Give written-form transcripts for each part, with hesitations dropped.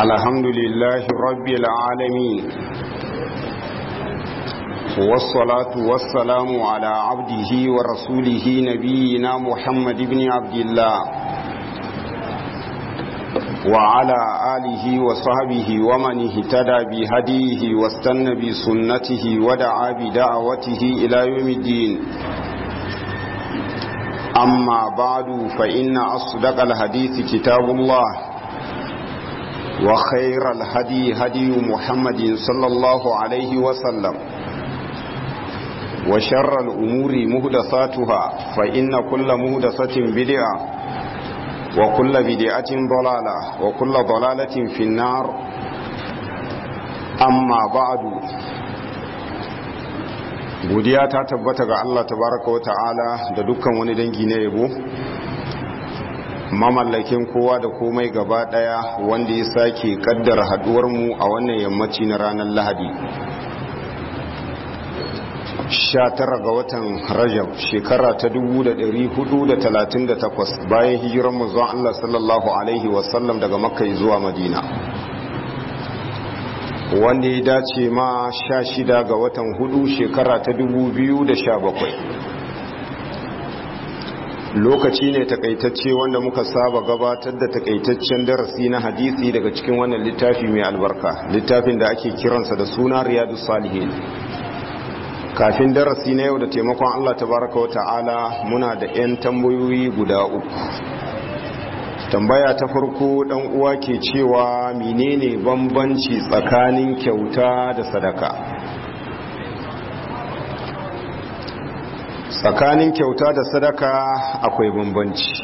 الحمد لله رب العالمين والصلاة والسلام على عبده ورسوله نبينا محمد بن عبد الله وعلى آله وصحبه ومن اهتدى بهديه واستنى بسنته ودعا بدعوته إلى يوم الدين. أما بعد فإن أصدق الحديث كتاب الله وخير الهدي هدي محمد صلى الله عليه وسلم وشر الأمور مهدثاتها فإن كل مهدثة بدعة وكل بدعة ضلالة وكل ضلالة في النار. أما بعد godiya ta tabbata ga Allah tabaraka wa ta'ala da dukkan wani dangi na yabo, mamallakin kowa da komai gaba daya, wanda ya sake kaddara haduwar mu a wannan yammaci na ranar Lahadi 19 ga watan Rajab shekara ta 1438 bayan hijiran manzon Allah sallallahu alaihi wasallam daga Makka zuwa Madina, wanda ya dace ma 16 ga watan hudu shekara ta 2017. Lokaci ne takaitacce wanda muka saba gabatar da takaitaccen darasi na hadisi daga cikin wannan littafi mai albarka, littafin da ake kiransa da suna Riyadus Salihin. Kafin darasi na yau da taimakon Allah tabaraka wa ta'ala muna da 'yan tambayoyi guda uku. Tambaya ta farko dan uwa ke cewa menene bambanci tsakanin kyauta da sadaka? Tsakanin kyauta da sadaka akwai bambanci.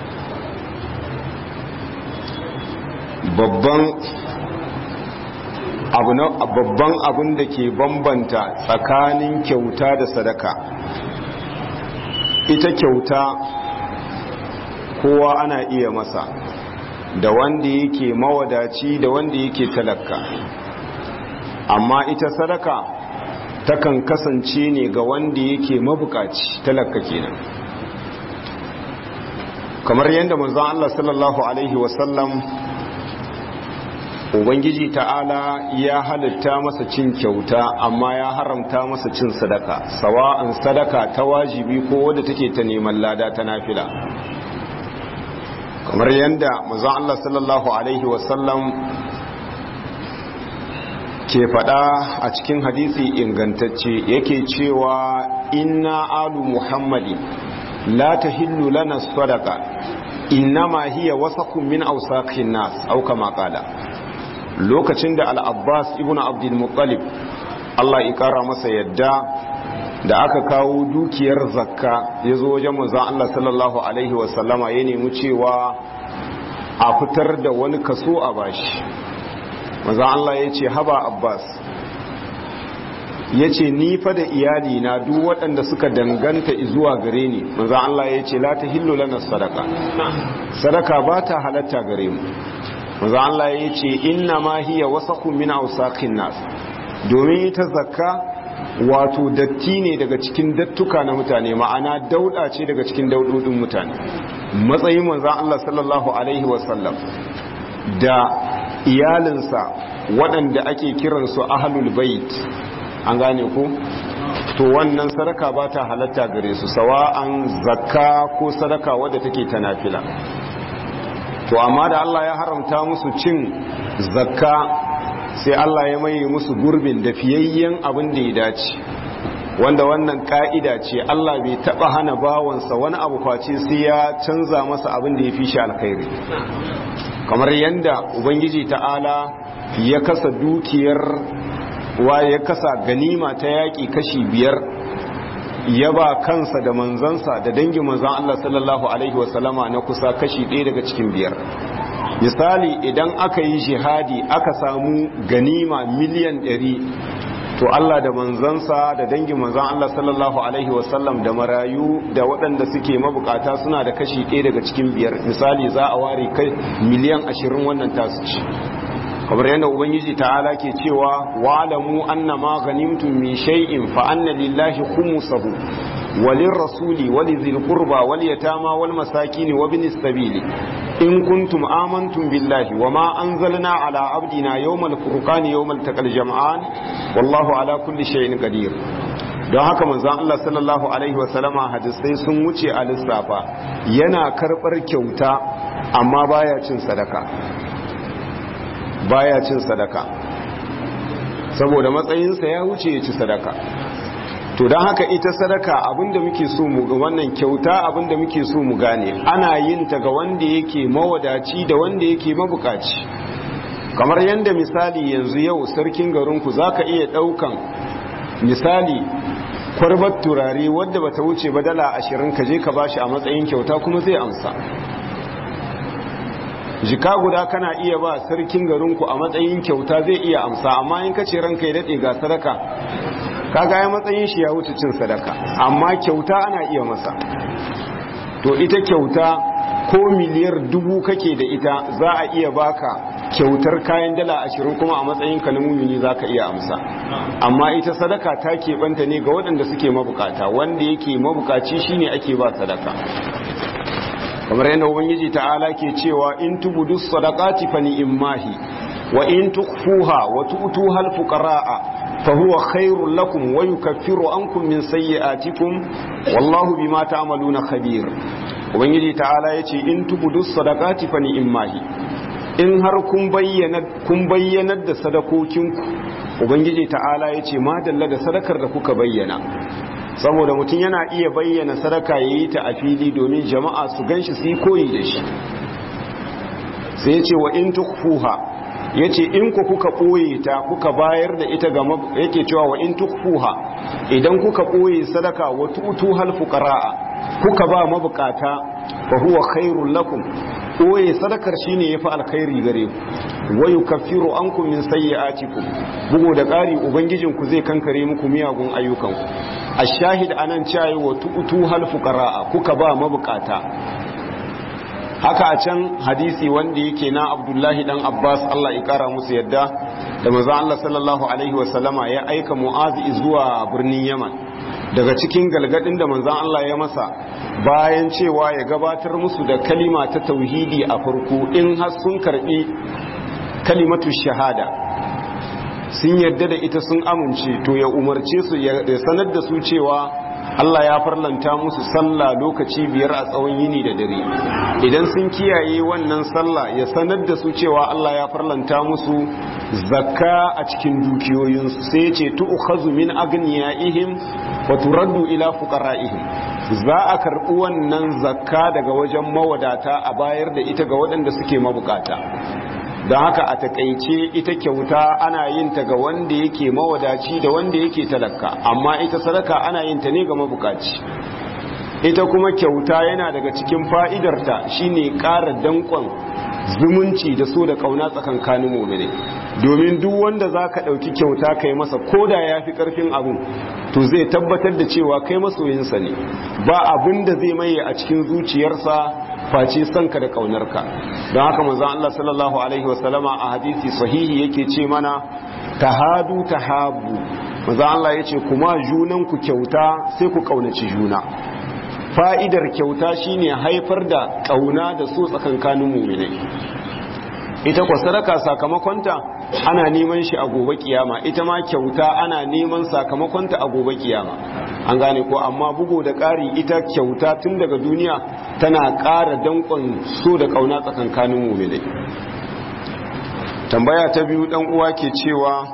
Babban abin da ke bambanta tsakanin kyauta da sadaka, ita kyauta kowa ana iya masa, da wanda yake mawadaci da wanda yake talaka, amma ita sadaka takan kasance ne ga wanda yake mabukaci, talaka kenan. Kamar yadda manzon Allah sallallahu alaihi wasallam Ubangiji ta'ala ya halitta masa cin kyauta, amma ya haramta masa cin sadaka, sawa'an sadaka ta wajibi ko wadda take ta neman lada ta nafila. Kamar yadda manzon Allah sallallahu alaihi wasallam ke faɗa a cikin hadisi ingantacce, yake cewa inna alu muhammadin la tahillu lana sadaqa innama hiya wasaqun min awsaqin nas aw kama qala. Lokacin da al-Abbas ibn Abdul Muttalib, Allah ya kara masa yadda, da aka kawo dukiyar zakka ya zo wajen manzon Allah sallallahu alaihi wasallama ya nemi cewa a fitar da wani kaso a bashi. Manzon Allah ya ce haba Abbas, ya ce ni fa da iyali na duk waɗanda suka danganta zuwa gare ni, manzon Allah ya ce la tahillu lana sadaka, sadaka ba ta halatta gare mu. manzon Allah ya ce inna ma hiya wasaqun min awsaqin nas, domin ita zakka wato datti ne daga cikin dattuka na mutane, ma'ana dauda ce daga cikin daudodin mutane. Matsayin manzon Allah sallallahu alaihi wasallam da iyalinsa waɗanda ake kiransu ahlul bait, an gane ku, to wannan sadaka ba ta halatta gare su, sawa'an zakka ko sadaka wadda take ta nafila. To amma da Allah ya haramta musu cin zakka, sai Allah ya maye musu gurbin da fiyayyen abin da ya dace, wanda wannan ka'ida ce, Allah bai taba hana bawansa wani abu face sai ya canza masa abin da ya fi shi alkhairi. Kamar yanda Ubangiji ta'ala ya kasa dukiyar ya kasa ganima ta yaƙi kashi 5, ya ba kansa da manzansa da dangin manzan Allah sallallahu alaihi wasallama na kusa kashi 1 daga cikin 5. Misali, idan aka yi jihadi aka samu ganima miliyan 100, to Allah da manzansa da dangin manzan Allah sallallahu alaihi wasallam da marayu da waɗanda suke mabukata suna da kashi 1 daga cikin 5. Misali, za a ware kai miliyan 20, wannan tasu ci. kamar yadda ubangiji ta'ala ke cewa wa'lamu annama ghanimtum min shay'in fa anna lillahi khumsahu walirrasuli walizil qurba wal yatama wal masakin wa binis sabili in kuntum amantum billahi wama anzalna ala abdina yawmal furqani yawmal taqal jam'an wallahu ala kulli shay'in qadir. don haka manzon Allah sallallahu alaihi wasallama hadisai sun wuce a lissafa yana karbar kyauta amma baya cin sadaka saboda matsayinsa ya wuce ya ci sadaka. to don haka ita sadaka abinda muke so mu ga wannan kyauta abinda muke so mu gane ana yin ta ga wanda yake mawadaci da wanda yake mabukaci. kamar yadda misali yanzu yau sarkin garinku zaka iya daukan misali kwarbar turare wadda bata wuce ba dala 20 ka je ka bashi a matsayin kyauta kuma zai amsa. jika guda kana iya ba sarkin garinku a matsayin kyauta zai iya amsa, amma in kace ranka ya dade ga sadaka kaga ya matsayin shi ya wuce cin sadaka, amma kyauta ana iya masa. to ita kyauta ko miliyar 1000 kake da ita za a iya baka kyautar kayan dala 20 kuma a matsayin ka na mumini zaka iya amsa. amma ita sadaka ta keɓanta ne ga waɗanda suke mabukata, wanda yake mabukaci shine ake ba sadaka. kamar yadda ubangiji ta'ala ke cewa in tubudu sadaqati fa ni'mahi wa in tukhfuha wa tu'tuha al-fuqara'a fa huwa khairul lakum wa yukaffiru ankum min sayyi'atikum wallahu bima ta'maluna khabir. ubangiji ta'ala yace in tubudu sadaqati fa ni'mahi, in har kun bayyana da sadakokinku ubangiji ta'ala yace ma dalla da sadakar da kuka bayyana. saboda mutum yana iya bayyana sadaka ya yi ta a fili domin jama'a su ganshi su yi koyi da shi. sai ya ce wa in tukfuha, ya ce in ku kuka ɓoye ta kuka bayar da ita ga yake cewa wa in tukfuha, idan kuka ɓoye sadaka wa tutu hal fuqara'a kuka ba mabukata fa huwa khairul lakum, ɓoye sadakar shine yafi alkhairi gare ku. wa yukaffiru ankum min sayyi'atikum, bugu da ƙari ubangijinku zai kankare muku miyagun ayyukanku. ashahid anan cewa wa tu'tu hal fuqara'a kuka ba mabukata. haka a can hadisi wanda yake na Abdullahi dan Abbas Allah ya kara musu yadda da manzo Allah sallallahu alaihi wasallama ya aika Mu'adh zuwa birnin Yaman. daga cikin galgadin da manzo Allah ya masa bayan cewa ya gabatar musu da kalima ta tauhidi a farko, in har sun karbi kalimatu shahada sun yarda da ita sun amince, to ya umarce su ya sanar da su cewa Allah ya farlanta musu sallah lokaci 5 a tsawon yini da dare. idan sun kiyaye wannan sallah ya sanar da su cewa Allah ya farlanta musu zakka a cikin dukiyoyinsu, sai ya ce tu'khazu min aghniyaihim wa turaddu ila fuqara'ihim, za a karɓi wannan zakka daga wajen mawadata a bayar da ita ga waɗanda suke mabukata. don haka a takaice ita kyauta ana yin ta ga wanda yake mawadaci da wanda yake talaka, amma ita sadaka ana yin ta ne ga mabukaci. ita kuma kyauta yana daga cikin fa'idarta shine ƙara danƙon zumunci da so da ƙauna tsakankanin mu'mini, domin duk wanda za ka ɗauki kyauta kai masa ko da ya fi ƙarfin abin, to zai tabbatar da cewa kai masoyinsa ne, ba abin da zai maye a cikin zuciyarsa face sanka da kaunarka. don haka manzon Allah sallallahu alaihi wasallama a hadisi sahihi yake ce mana tahadu tahabu, manzon Allah yace kuma junan ku kyauta sai ku kaunaci juna. fa'idar kyauta shine haifar da kauna da so tsakankanin mu'minai. ita kwa sadaka sakamakonta ana neman shi a gobe kiyama, ita ma kyauta ana neman sakamakonta a gobe kiyama. an gane ko, amma bugu da ƙari ita kyauta tun daga duniya tana ƙara danƙon so da ƙauna tsakankanin mu'minai. tambaya ta biyu dan uwa ke cewa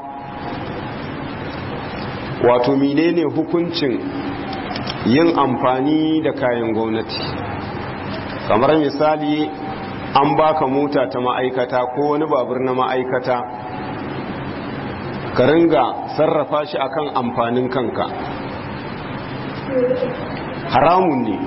wato menene hukuncin yin amfani da kayan gwamnati? kamar misali an baka mota ta ma'aikata ko wani babur na ma'aikata, ka ringa sarrafa shi akan amfanin kanka. haramun ne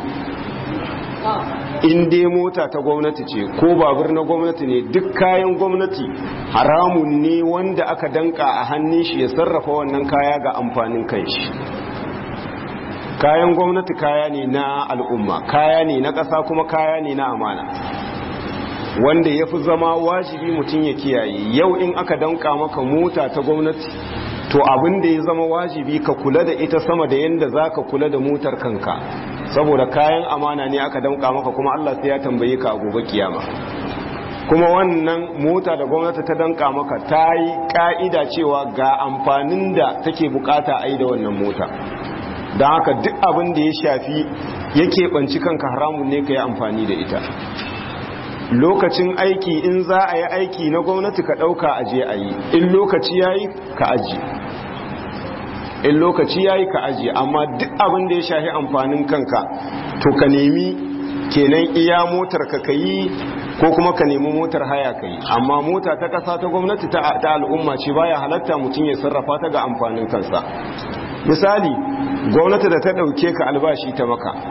in dai mota ta gwamnati ce ko babur na gwamnati ne, duk kayan gwamnati haramun ne wanda aka danka a hannun shi ya sarrafa wannan kaya ga amfanin kanshi. kayan gwamnati kaya ne na al'umma, kaya ne na ƙasa, kuma kaya ne na amana, wanda ya fi zama wajibi mutum ya kiyaye. yau in aka danka maka mota ta gwamnati to abin da ya zama wajibi ka kula da ita sama da yanda zaka kula da motar kanka, saboda kayan amana ne aka damka maka kuma Allah sai ya tambaye ka a gobe kiyama. kuma wannan mota da gwamnati ta danka maka ta yi ka'ida cewa ga amfanin da take bukata a yi da wannan mota, don haka duk abin da ya shafi yake banci kanka haramun ne ka yi amfani da ita. Lokacin aiki in za a yi aiki na gwamnati ka ɗauka aje a yi, in lokaci ya yi ka aji, in lokaci ya yi ka aji, amma duk abin da ya shafi amfanin kanka to ka nemi kenan iya motar ka yi ko kuma ka nemi motar haya ka yi. Amma mota ta kasa ta gwamnati ta al'umma ce baya halatta mutum ya sarrafa ta ga amfanin kansa. Misali, gwamnati da ta ɗauke ka albashi ta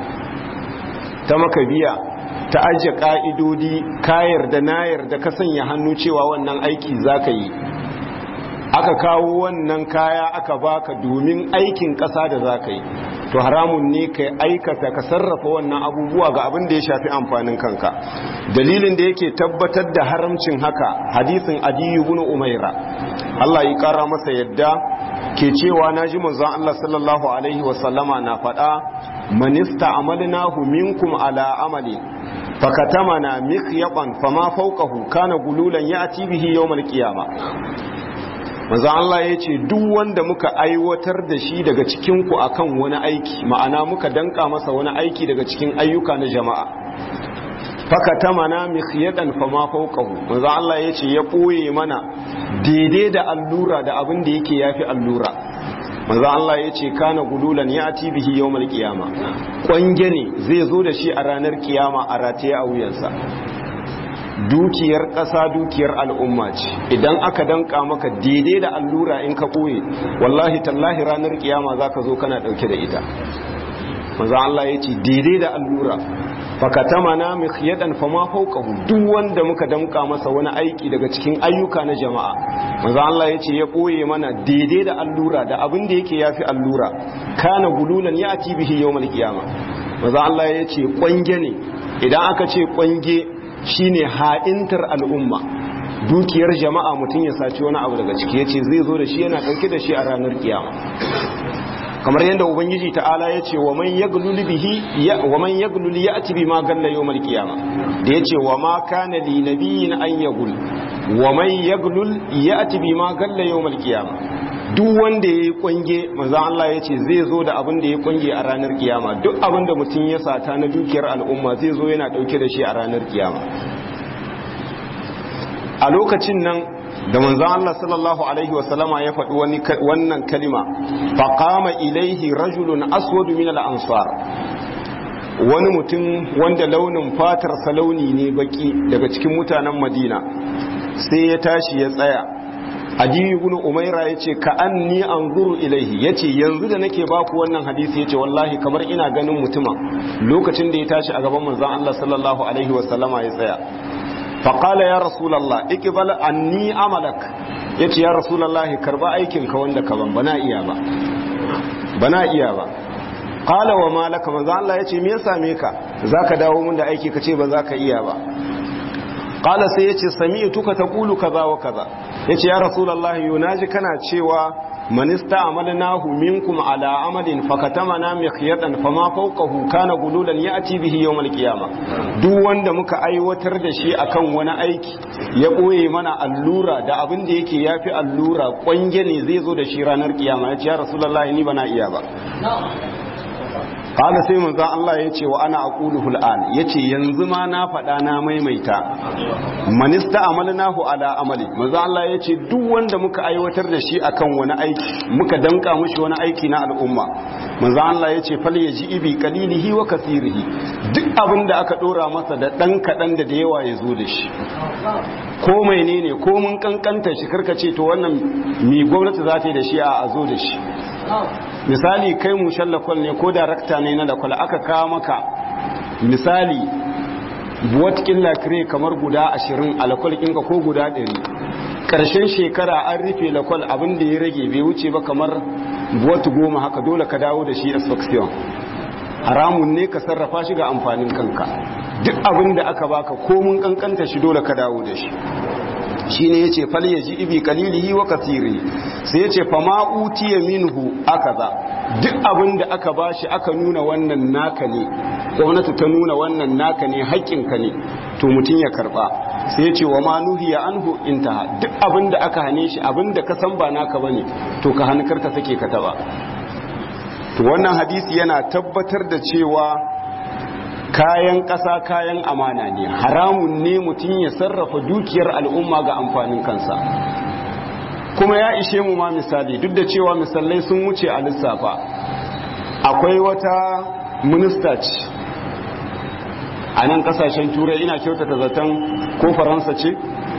maka biya, ta ajiye ƙa'idodi ka yarda na yarda ka sanya hannu cewa wannan aiki za ka yi, aka kawo wannan kaya aka baka domin aikin ƙasa da za ka yi, to haramun ne ka aikata ka sarrafa wannan abubuwa ga abin da ya shafi amfanin kanka. Dalilin da yake tabbatar da haramcin haka hadisin Adiyu ibn Umaira, Allah ya kara masa yadda, ke cewa naji manzon Allah sallallahu alaihi wasallama na faɗa, manista amalnahu minkum ala amali fakatamana mikhyaban fama fawqahu kana gululan ya'ti bihi yawmal qiyamah. Manzon Allah ya ce duk wanda muka aiwatar da shi daga cikin ku akan wani aiki, ma'ana muka danka masa wani aiki daga cikin ayyuka na jama'a, fakatamana mikhyadan fama fawqahu, manzon Allah ya ce ya ɓoye mana daidai da allura da abin da yake yafi allura. Manzo Allah ya ce kana gululan ya ati bihi yawmal qiyama, kwange ne zai zo da shi a ranar kiyama a rataye a wuyansa. Dukiyar ƙasa dukiyar al'umma ce, idan aka danka maka daidai da allura in ka ɓoye, wallahi tallahi ranar kiyama zaka zo kana ɗauke da ita. Manzo Allah ya ce daidai da allura, fakatamana mikhyadan fama fawqahu, duk wanda muka damka masa wani aiki daga cikin ayyuka na jama'a, manzo Allah yace ya boye mana daidai da allura da abin da yake yafi allura, kana gululan yati bihi yawmal qiyama. Manzo Allah yace kwange ne, idan aka ce kwange shine ha'intar al'umma, dukiyar jama'a mutum ya saci wani abu daga ciki, yace zai zo da shi yana dauke da shi a ranar kiyama. Kamar yadda ubangiji ta'ala ya ce wa man yaglul ya'ti bima galla yawmal qiyamah, da yace wa ma kana li nabiyyin an yagul, wa man yaglul ya'ti bima galla yawmal qiyamah. Duk wanda yayi kwange, manzo Allah yace zai zo da abin da ya kwange a ranar kiyama. Duk abin da mutum ya sata na dukiyar al'umma zai zo yana dauke da shi a ranar kiyama. A lokacin nan da manzon Allah sallallahu alaihi wasallama ya faɗi wannan kalima, faqama ilaihi rajulun aswadu min al-ansar, wani mutum wanda launin fatar sa launi ne baki daga cikin mutanen Madina, sai ya tashi ya tsaya. Adiyu ibn Umaira yace ka anni anzuru ilaihi, yace yanzu da nake baku wannan hadisi yace wallahi kamar ina ganin mutumin lokacin da ya tashi a gaban manzon Allah sallallahu alaihi wasallama ya tsaya. faƙala ya rasulallah ikibal anni amalak, ya ce ya rasulallah karba aikinka wanda ka ban bana iya ba. ƙala wa malaka, manzo Allah ya ce me ya same ka za ka dawo mun da aiki ka ce ba za ka iya ba. ƙala sai ya ce sami'tuka taqulu kaza wa kaza, ya ce ya rasulallah yau naji kana cewa manista amalnahu minkum ala amalin fakatamana mikhyadan fama fawqahu kana gululan ya'ti bihi yawmal qiyamah. Duk wanda muka aiwatar da shi akan wani aiki ya boye mana allura da abin da yake yafi allura, kwange ne zai zo da shi ranar kiyama. Ya ce ya rasulullahi ni bana iya ba. Kada sai manzon Allah ya ce wa ana aquluhu al'an, yace yanzu ma na faɗa na maimaita, manista amalnahu ala amali. Manzon Allah ya ce duk wanda muka aiwatar da shi akan wani aiki, muka danka mushi wani aiki na al'umma, manzon Allah ya ce fal yaji bi qalilihi wa kathirihi, duk abin da aka dora masa da dan kadan da yawa ya zo da shi. Ko menene ko mun kankanta shi, karkace to wannan mi gwamnati za ta yi da shi a zo da shi. Misali kai mushen lakwal ne ko darakta ne na lakwal, aka kawo maka misali buwatkin lakire kamar guda 20 a lakwal ɗinka ko guda 100, ƙarshen shekara an rufe lakwal, abin da ya rage bai wuce ba kamar buwat 10 haka, dole ka dawo da shi inspection. Haramun ne ka sarrafa shi ga amfanin kanka, duk abin da aka baka ko mun kankanta shi dole ka dawo da shi. shine yace fal yaji ibi qalilihi wa kathiri sai yace fa ma utiya minhu akaza duk abin da aka bashi aka nuna wannan naka ne, gwamnati ta nuna wannan naka ne, haƙƙinka ne, to mutum ya karba. sai yace wa ma nuhiya anhu intaha duk abin da aka hane shi, abin da ka san ba naka bane to ka hani karka sake ka taba. to wannan hadisi yana tabbatar da cewa kayan ƙasa kayan amana ne, haramun ne mutum ya sarrafa dukiyar al'umma ga amfanin kansa. kuma ya ishe mu ma misali, duk da cewa misalai sun wuce a lissafa. akwai wata minista ce a nan kasashen turai, ina kyautata zaton ko faransa ce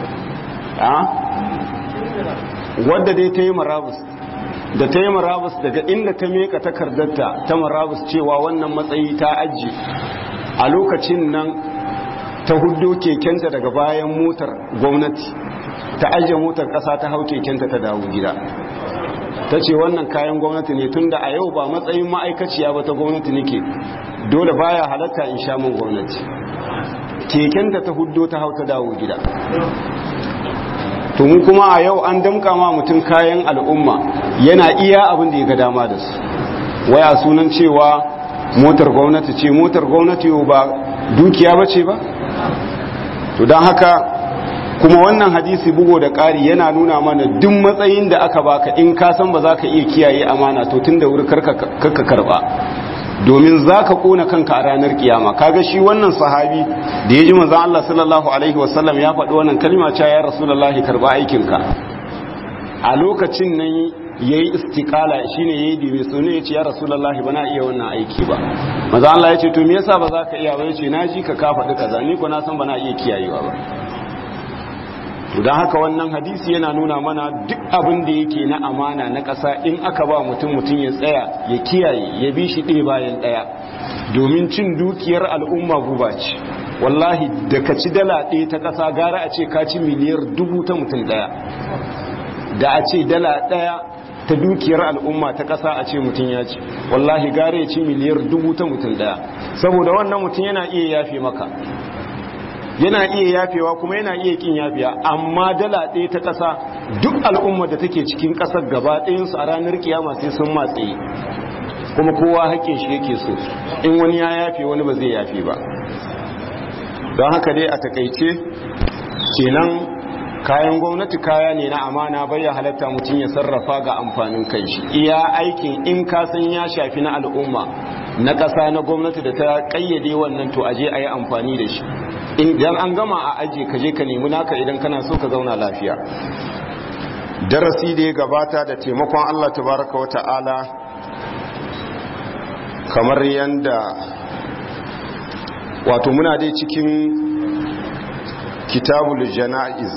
wadda dai ta yi marabus, da ta yi marabus daga inda ta meka takardarta ta marabus cewa wannan matsayi ta aji, a lokacin nan ta huddo kekenta daga bayan motar gwamnati, ta ajiye motar kasa ta hau kekenta ta dawo gida. ta ce wannan kayan gwamnati ne, tunda a yau ba matsayin ma'aikaciya ba ta gwamnati nake, dole baya halatta in sha mun gwamnati. kekenta ta huddo ta hau ta dawo gida. to mu kuma a yau an damka ma mutum kayan al'umma, yana iya abin da ya ga dama da su, waya sunan cewa motar gwamnati ce. motar gwamnati ba dukiya ba ce ba. to don haka kuma wannan hadisi bugo da ƙari yana nuna mana duk matsayin da aka baka, in ka san ba za ka iya kiyaye amana to tun da wuri karka karba, domin za ka kona kanka a ranar kiyama. kaga shi wannan sahabi da ya ji manzon Allah sallallahu alaihi wasallam ya faɗi wannan kalma cewa ya rasulullahi karba aikinka, a lokacin nan yayi istiqala, shine yayi dibe sune yace ya rasulullahi bana iya wannan aiki ba. manzon Allah yace to me yasa ba za ka iya ba? yace naji ka faɗi kaza, ni ko na san bana iya kiyayewa ba. don haka wannan hadisi yana nuna mana duk abin da yake na amana na ƙasa, in aka ba mutum ya tsaya ya kiyaye, ya bi shi ɗaya bayan ɗaya, domin cin dukiyar al'umma guba ce. wallahi da ka ci dala ɗaya ta ƙasa gara a ce ka ci miliyar 1000 ta mutum ɗaya, da a ce dala ɗaya ta dukiyar al'umma ta ƙasa a ce mutum ya ci, wallahi gara ya ci miliyar 1000 ta mutum ɗaya. saboda wannan mutum yana iya yafe maka, yana iya yafewa kuma yana iya kin yafiya, amma dala ɗaya ta ƙasa duk al'umma da take cikin ƙasar gaba ɗayansu a ranar kiyama sai sun matsayi, kuma kowa haƙƙin shi yake so. in wani ya yafe wani ba zai yafe ba. don haka dai a takaice kenan kayan gwamnati kaya ne na amana, bai ya halatta mutum ya sarrafa ga amfanin kai shi. iya aikin in ka san ya shafi na al'umma na ƙasa na gwamnati da ta ƙayyade wannan, to aje a yi amfani da shi. idan an gama a aje ka je ka nemi naka idan kana so ka zauna lafiya. darasi da ya gabata da taimakon Allah tabaraka wa ta'ala, kamar yanda wato muna dai cikin kitabul jana'iz,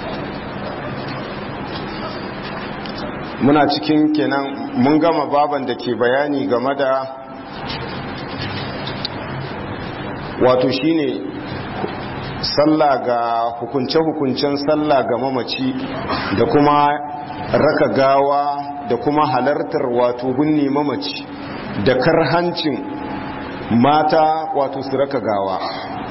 muna cikin kenan mun gama baban da ke bayani game da wato shine sallah ga hukunce-hukuncen sallah ga mamaci, da kuma raka gawa, da kuma halartar wato binne mamaci, da karhancin mata wato su raka gawa.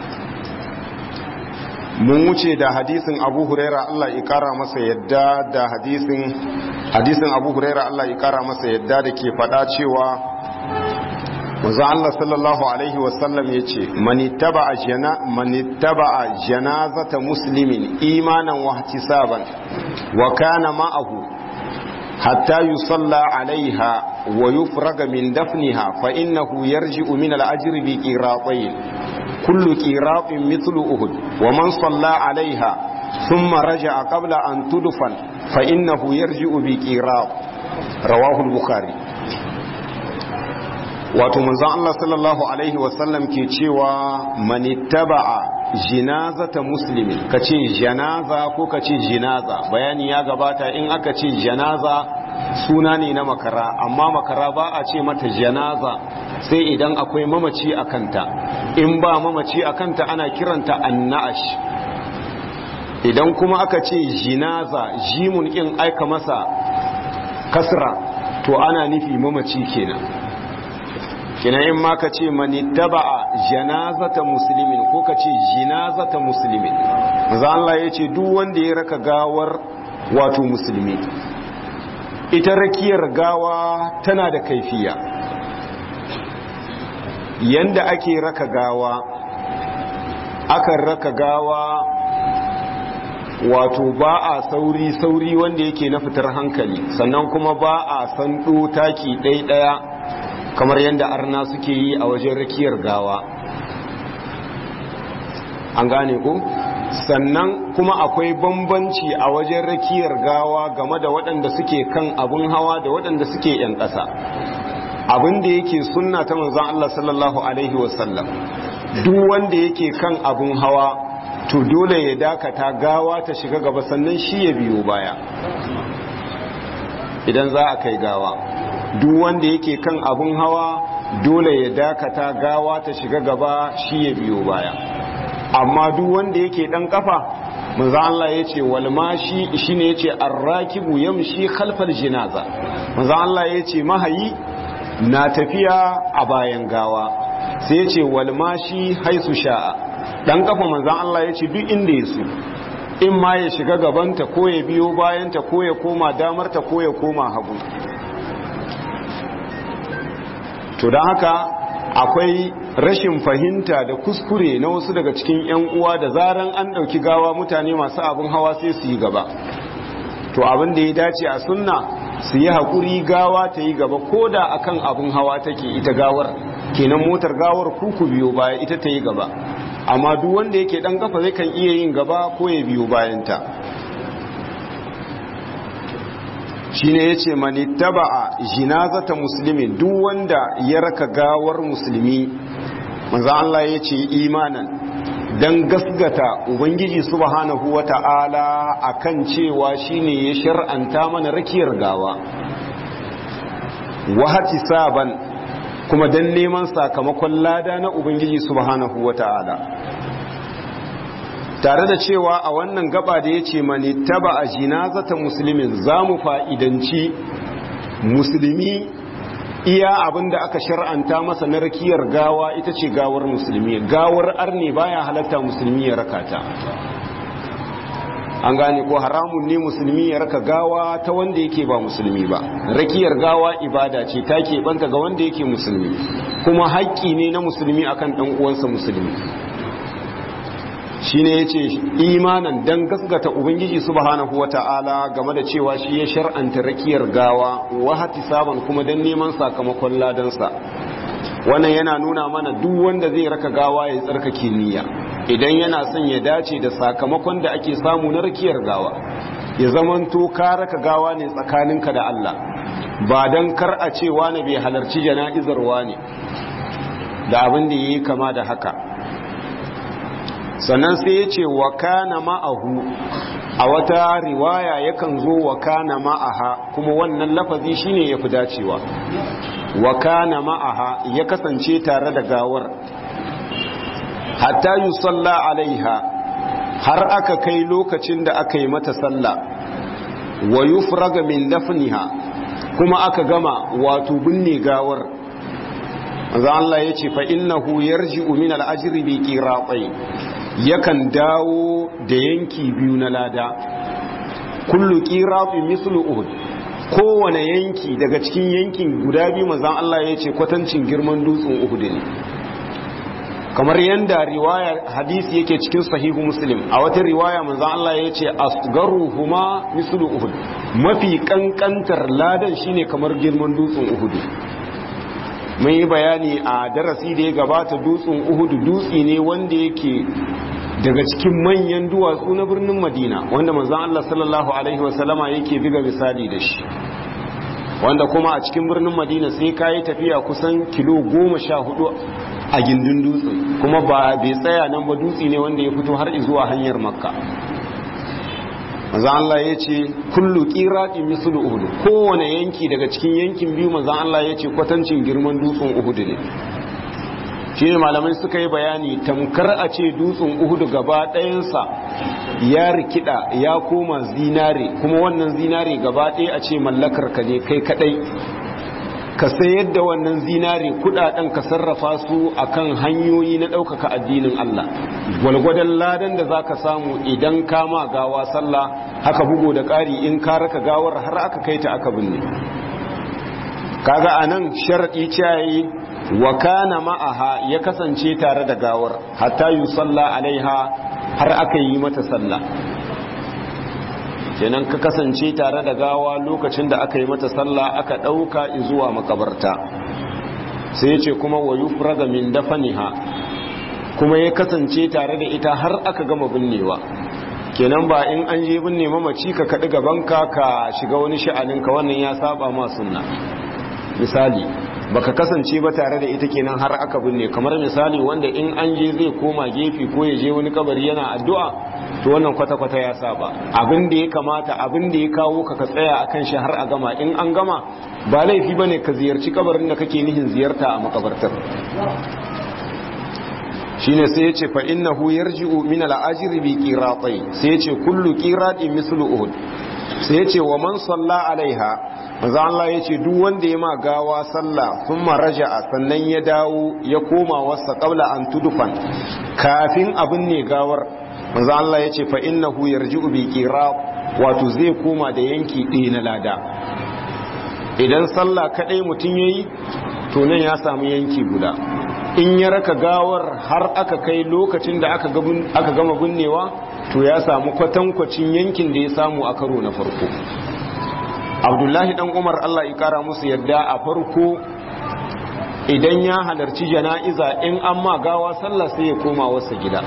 mun wuce da hadisin Abu Huraira Allah ya kara masa yadda, da hadisin Abu Huraira Allah ya kara masa yadda da ke fada cewa manzo Allah sallallahu alaihi wasallam yace man ittaba'a janazata muslimin imanan wa ihtisaban wa kana ma'ahu hatta yusalla alaiha wa yufraga min dafniha fa innahu yarji'u min al-ajri bi qiratayn kullu qiratin mithlu uhud wa man salla alaiha thumma raja'a qabla an tudfan fa innahu yarji'u bi qirat rawahu al-bukhari. wato manzon Allah sallallahu alaihi wasallam ke cewa manittaba'a jinazata muslimi, kace janaza ko kace jinaza, bayani ya gabata. in aka ce janaza suna ne na makara, amma makara ba a ce mata janaza sai idan akwai mamaci a kanta. in ba mamaci a kanta ana kiranta anna'ash. idan kuma aka ce jinaza, jimun in aika masa kasra, to ana nufi mamaci kenan. in ma ka ce manittaba'a janazata muslimin ko kace jinazata muslimin manzo Allah yace duk wanda ya raka gawar wato musulmi. Ita rakiyar gawa tana da kaifiya. Yanda ake raka gawa, akan raka gawa wato ba a sauri wanda yake na fitar hankali, sannan kuma ba a sando taki ɗaya kamar yadda arna suke yi a wajen rakiyar gawa. An gane ko? Sannan kuma akwai bambanci a wajen rakiyar gawa game da waɗanda suke kan abun hawa da waɗanda suke 'yan ƙasa. Abin da yake sunna ta manzon Allah sallallahu alaihi wasallam, duk wanda yake kan abun hawa to dole ya dakata gawa ta shiga gaba sannan shi ya biyo baya idan za a kai gawa. Duk wanda yake kan abun hawa dole ya dakata gawa ta shiga gaba shi ya biyo baya. Amma duk wanda yake dan kafa manzo Allah yace wal mashi shine yace arrakibu yamshi khalfal jinaza. Manzo Allah yace mahayi na tafiya a bayan gawa, sai yace wal mashi haisu sha'a. Dan kafa manzo Allah yace duk inda yaso, in ma ya shiga gabanta ko ya biyo bayanta ko ya koma damarta ko ya koma hagu. To dan haka akwai rashin fahimta da kuskure na wasu daga cikin 'yan uwa da zaran an ɗauki gawa mutane masu abin hawa sai su yi gaba. To abin da ya dace a sunna su yi haƙuri gawa ta yi gaba ko da akan abin hawa take ita gawar, kenan motar gawar ku biyo baya ita ta yi gaba. Amma duk wanda yake ɗan kafa zai kan iya yin gaba ko ya biyo bayanta. Shine yace manittaba'a jinazata muslimin, duk wanda ya raka gawar musulmi, manzo Allah yace imanan dan gasgata ubangiji subhanahu wata'ala akan cewa shine ya shar'anta mana rakiyar gawa, wa hatisaban kuma dan neman sakamakon lada na ubangiji subhanahu wata'ala. Tare da cewa a wannan gaba da ya ce mani taba a jinazata musulmin za mu fa'idanci musulmi iya abinda aka shar'anta masa na rakiyar gawa ita ce gawar musulmi. Gawar arne baya halatta musulmi ya rakata. An gane ko haramun ne musulmi ya raka gawa ta wanda yake ba musulmi ba. Rakiyar gawa ibada ce ta keɓanta ga wanda yake musulmi, kuma haƙƙi ne na musulmi akan ɗan uwansa musulmi. Shine yace imanan dan gaskata ubangiji subhanahu wata'ala game da cewa shi ya shar'anta rakiyar gawa, wa hatisaban kuma dan neman sakamakon ladansa. Wannan yana nuna mana duk wanda zai raka gawa ya tsarkake niyya idan yana son ya dace da sakamakon da ake samu na rakiyar gawa. Ya zamanto ka raka gawa ne tsakaninka da Allah, ba dan kar a ce wani bai halarci jana'izar wani da abin da yayi kama da haka. Sannan sai ya ce wa kana ma'ahu, a wata riwaya yakan zo wa kana ma'aha, kuma wannan lafazi shine yafi dacewa. Wa kana ma'aha, ya kasance tare da gawar hatta yusalla alaiha, har aka kai lokacin da aka yi mata sallah, wa yufraga min dafniha, kuma aka gama wato binne gawar. Manzo Allah yace fa innahu yarji'u min al-ajri bi qiratayn, yakan dawo da yanki biyu na lada. Kullu qiratin mislu uhud, kowane yanki daga cikin yankin guda biyu manzon Allah yace kwatancin girman dutsen Uhud ne. Kamar yanda riwaya hadisi yake cikin sahihu Muslim, a wata riwaya manzon Allah yace asgaruhuma mislu Uhud, mafi kankantar ladan shine kamar girman dutsen Uhud. Mun yi bayani a darasi da ya gabata, dutsen Uhud dutse ne wanda yake daga cikin manyan duwatsu na birnin Madina, wanda manzon Allah sallallahu alaihi wasallama yake biga misali da shi, wanda kuma a cikin birnin Madina sai kayi tafiya kusan kilo 14 a gindin dutsen, kuma ba bai tsaya nan ba, dutse ne wanda ya fito har zuwa hanyar Makka. Manzon Allah ya ce kullu qiratin mislu Uhud, kowane yanki daga cikin yankin biyu manzon Allah ya ce kwatancin girman dutsen Uhud ne. Shine malamai suka yi bayani tamkar a ce dutsen Uhud gaba ɗayansa ya rikida ya koma zinare, kuma wannan zinare gaba ɗaya a ce mallakar ka ne kai kadai. ka sayar da wannan zinare kudaden ka sarrafa su akan hanyoyi na ɗaukaka addinin Allah gwalgwadon ladan da zaka samu idan ka ma gawa sallah, haka bugo da ƙari in ka raka gawar har aka kai ta aka binne. Kaga anan sharadi ciyayi wa kana ma'aha, ya kasance tare da gawar hatta yusalla alaiha, har aka yi mata sallah. kenan ka kasance tare da gawa lokacin da aka yi mata sallah aka ɗauka zuwa makabarta. Sai ya ce kuma wa yufraga min dafaniha, kuma ya kasance tare da ita har aka gama binnewa. Kenan ba in an je binne mamaci ka kaɗi gabanka ka shiga wani sha'aninka, wannan ya saba ma sunna. Misali baka kasance ba tare da ita kenan har aka binne, kamar misali wanda in an je zai koma gefe ko ya je wani kabari yana addu'a, to wannan kwata-kwata ya saba. Abin da ya kamata, abin da ya kawo ka tsaya akan shi har a gama, in an gama ba laifi bane ka ziyarci kabarin da kake nihin ziyarta a makabartar. Shine sai yace fa innahu yarji'u min al-ajri bi qiratain, sai yace kullu qiratin mislu uhud. Sai yace wa man salla alaiha, manzo Allah yace duk wanda ya ma gawa sallah thumma raja'a, sannan ya dawo ya koma wasa qabla an tudfan, kafin abin ne gawar, manzo Allah yace fa innahu yarji'u bi qirat, wato zai koma da yanki ɗaya na lada. Idan sallah kadai mutun yayi, to nan ya samu yanki guda. In ya raka gawar har aka kai lokacin da aka gama binnewa, to ya samu kwatankwacin yankin da ya samu a karo na farko. Abdullahi dan Umar Allah ya kara musu yadda, a farko idan ya halarci jana'iza in an ma gawa sallah sai ya koma wasa gida.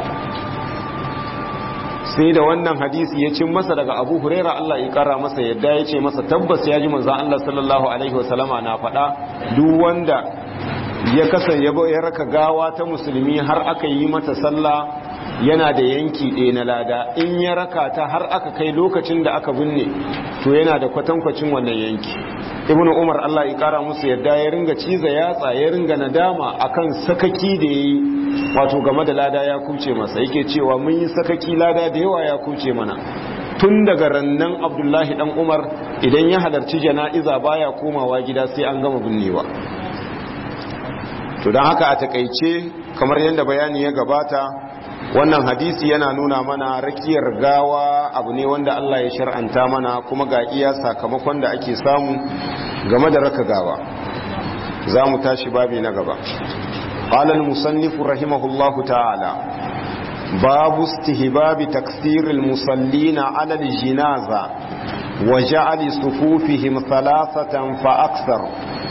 Sai da wannan hadisi ya cin masa daga Abu Huraira Allah ya kara masa yadda, ya ce masa tabbas ya ji manzon Allah sallallahu alaihi wasallama na faɗa, duk wanda ya raka gawa ta musulmi har aka yi mata sallah yana da yanki ɗaya na lada. In ya raka ta har aka kai lokacin da aka binne, to yana da kwatankwacin wannan yanki. Ibn Umar Allah ya kara musu yadda ya ringa ciza yatsa, ya ringa nadama akan sakaki da yayi, wato game da lada ya kuce masa. Yake cewa mun yi sakaki, lada da yawa ya kuce mana. Tun daga rannan Abdullahi dan Umar idan ya halarci jana'iza baya komawa gida sai an gama binnewa. To don haka a takaice, kamar yadda bayani ya gabata, wannan hadisi yana nuna mana rakiyar gawa abu ne wanda Allah ya shar'anta mana, kuma ga iya sakamakon da ake samu game da raka gawa. Za mu tashi babi na gaba. Qala al-musannif rahimahullahu ta'ala, babu istihbabi taksiril musallina ala al-jinaza wa ja'ali sufufihim thalathatan fa akthar.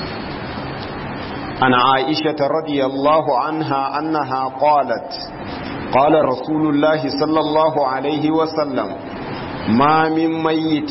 عن عائشة رضي الله عنها أنها قالت قال رسول الله صلى الله عليه وسلم ما من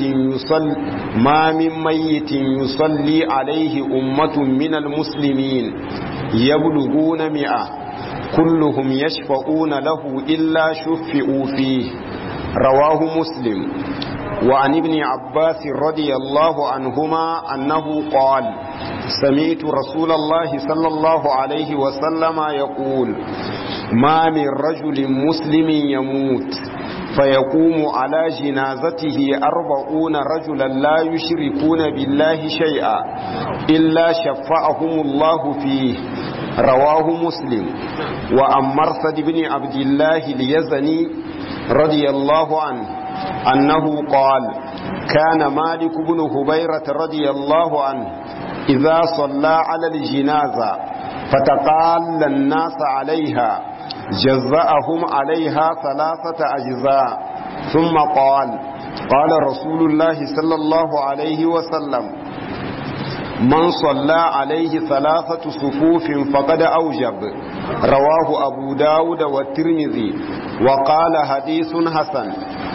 ميت يصلي عليه أمة من المسلمين يبلغون 100 كلهم يشفعون له إلا شفعوا فيه. رواه مسلم. وعن ابن عباس رضي الله عنهما أنه قال سمعت رسول الله صلى الله عليه وسلم يقول ما من رجل مسلم يموت فيقوم على جنازته 40 رجلا لا يشركون بالله شيئا إلا شفعهم الله فيه. رواه مسلم. وعن مرثد بن عبد الله اليزني رضي الله عنه أنه قال كان مالك بن هبيرة رضي الله عنه إذا صلى على الجنازة فتقال الناس عليها جزأهم عليها 3 أجزاء، ثم قال رسول الله صلى الله عليه وسلم من صلى عليه 3 صفوف فقد أوجب. رواه أبو داود والترمذي وقال حديث حسن.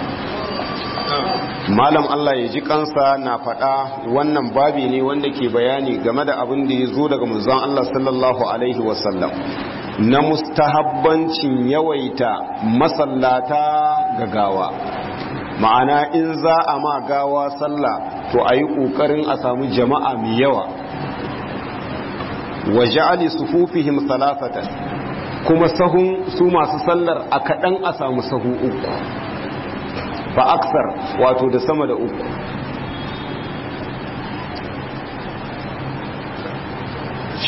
Malam Allah ya ji kansa na faɗa, wannan babi ne wanda ke bayani game da abin da ya zo daga manzon Allah sallallahu alaihi wasallam na mustahabbancin yawaita masallata ga gawa. Ma'ana in za a ma gawa sallah, to a yi ƙoƙarin a samu jama'a mai yawa. Wa ja'ali sufufihim salasatan, kuma sahun su masu sallar a kaɗan a samu sahu 3 fa aksar, wato da sama da 3.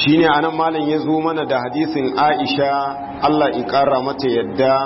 shine anan malam ya zo mana da hadisin Aisha Allah ya kara mata yadda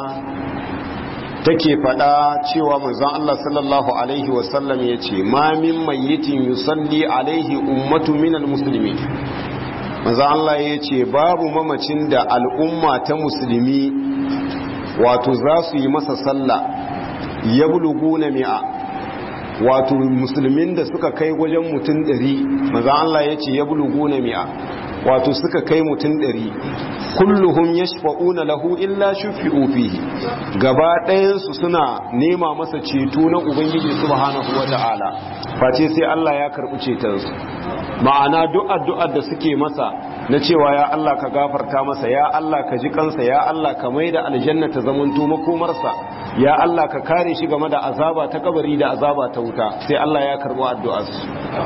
take faɗa cewa manzon Allah sallallahu alaihi wasallam yace ma min mayyitin yusalli alaihi ummatu minal muslimin. manzon Allah yace babu mamacin da al'umma ta musulmi wato za su yi masa sallah yabluguna mi'a, wato musulmin da suka kai wajen mutum 100. manzon Allah yace yabluguna mi'a, wato suka kai mutum 100. kulluhum yashfa'una lahu illa shufi'u fihi, gaba ɗayansu suna nema masa ceto na ubangiji subhanahu wata'ala face sai Allah ya karɓi cetonsu. ma'ana duk addu'ar da suke masa na cewa ya Allah ka gafarta masa, ya Allah ka ji kansa, ya Allah ka maida aljanna ta zamanto makomarsa, ya Allah ka kare shi game da azaba ta kabari da azaba ta wuta, sai Allah ya karɓi addu'arsu.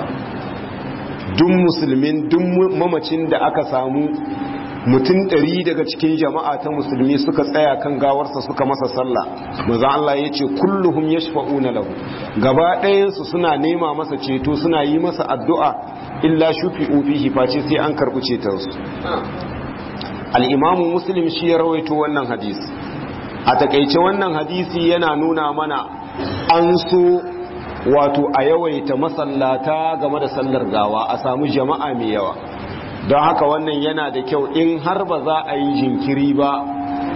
duk musulmin duk mamacin da aka samu mutum 100 daga cikin jama'a ta musulmi suka tsaya kan gawarsa suka masa sallah, manzo Allah ya ce kulluhum yashfa'una lahu, gaba ɗayansu suna nema masa ceto, suna yi masa addu'a illa shufi'u fihi, face sai an karɓi cetonsu. al-imamu muslim shi ya rawaito wannan hadisi. a takaice wannan hadisi yana nuna mana an so wato a yawaita masallata game da sallar gawa, a samu jama'a mai yawa. don haka wannan yana da kyau, in har ba za a yi jinkiri ba,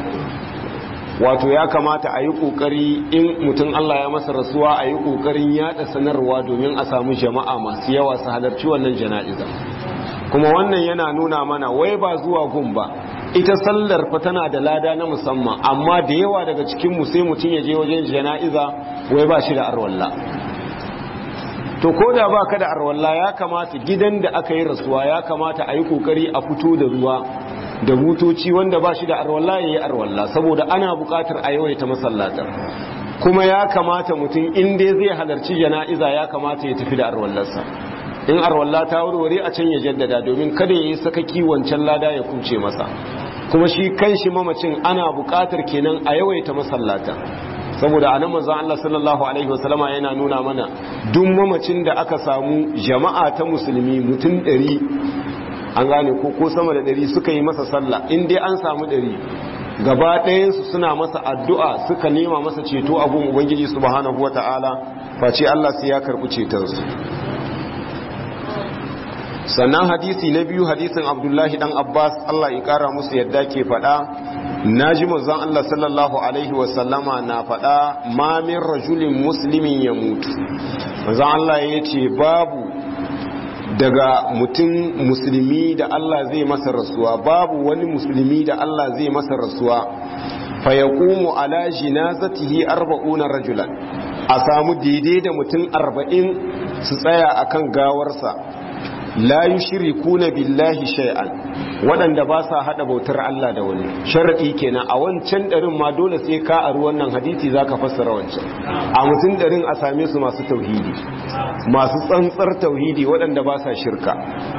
wato ya kamata a yi kokari in mutum Allah ya masa rasuwa a yi kokarin yada sanarwa domin a samu jama'a masu yawa su halarci wannan jana'iza. kuma wannan yana nuna mana wai ba zuwa gun ba, ita sallar fa tana da lada na musamman, amma da yawa daga cikin mu sai mutum ya je wajen jana'iza wai ba shi da arwalla. to ko da ba ka da arwalla, ya kamata gidan da aka yi rasuwa ya kamata a yi kokari a fito da ruwa da butoci, wanda ba shi da arwalla ya yi arwalla, saboda ana bukatar a yawaita masallatar. kuma ya kamata mutum in dai zai halarci jana'iza ya kamata ya tafi da arwallarsa. in arwalla ta warware a can ya jaddada, domin kada ya yi sakaki wancan lada ya kuce masa. kuma shi kanshi mamacin ana bukatar kenan a yawaita masallata, saboda anan manzo Allah sallallahu alaihi wasallama yana nuna mana duk mamacin da aka samu jama'a ta musulmi mutum 100, an gane ko sama da 100 suka yi masa sallah, in dai an samu 100 gaba ɗayansu suna masa addu'a, suka nema masa ceto a gun ubangiji subhanahu wata'ala, face Allah sai ya karɓi cetonsu. sannan hadisi na biyu, hadisin Abdullahi dan Abbas Allah ya kara musu yadda ke faɗa, naji manzon Allah sallallahu alaihi wasallama na faɗa ma min rajulin muslimin ya mutu. manzon Allah ya ce babu daga mutum musulmi da Allah zai masa rasuwa, babu wani musulmi da Allah zai masa rasuwa, fa yaqumu ala jinazatihi 40 rajulan, a samu daidai da mutum 40 su tsaya akan gawarsa, la yushrikuna billahi shay'an, waɗanda ba sa hada bautar Allah da wani. sharadi kenan a wancan ɗarin ma dole sai ka aru wannan hadisi zaka fassara wancan. a mutum ɗarin a same su masu tauhidi, masu tsantsar tauhidi, waɗanda ba sa shirka.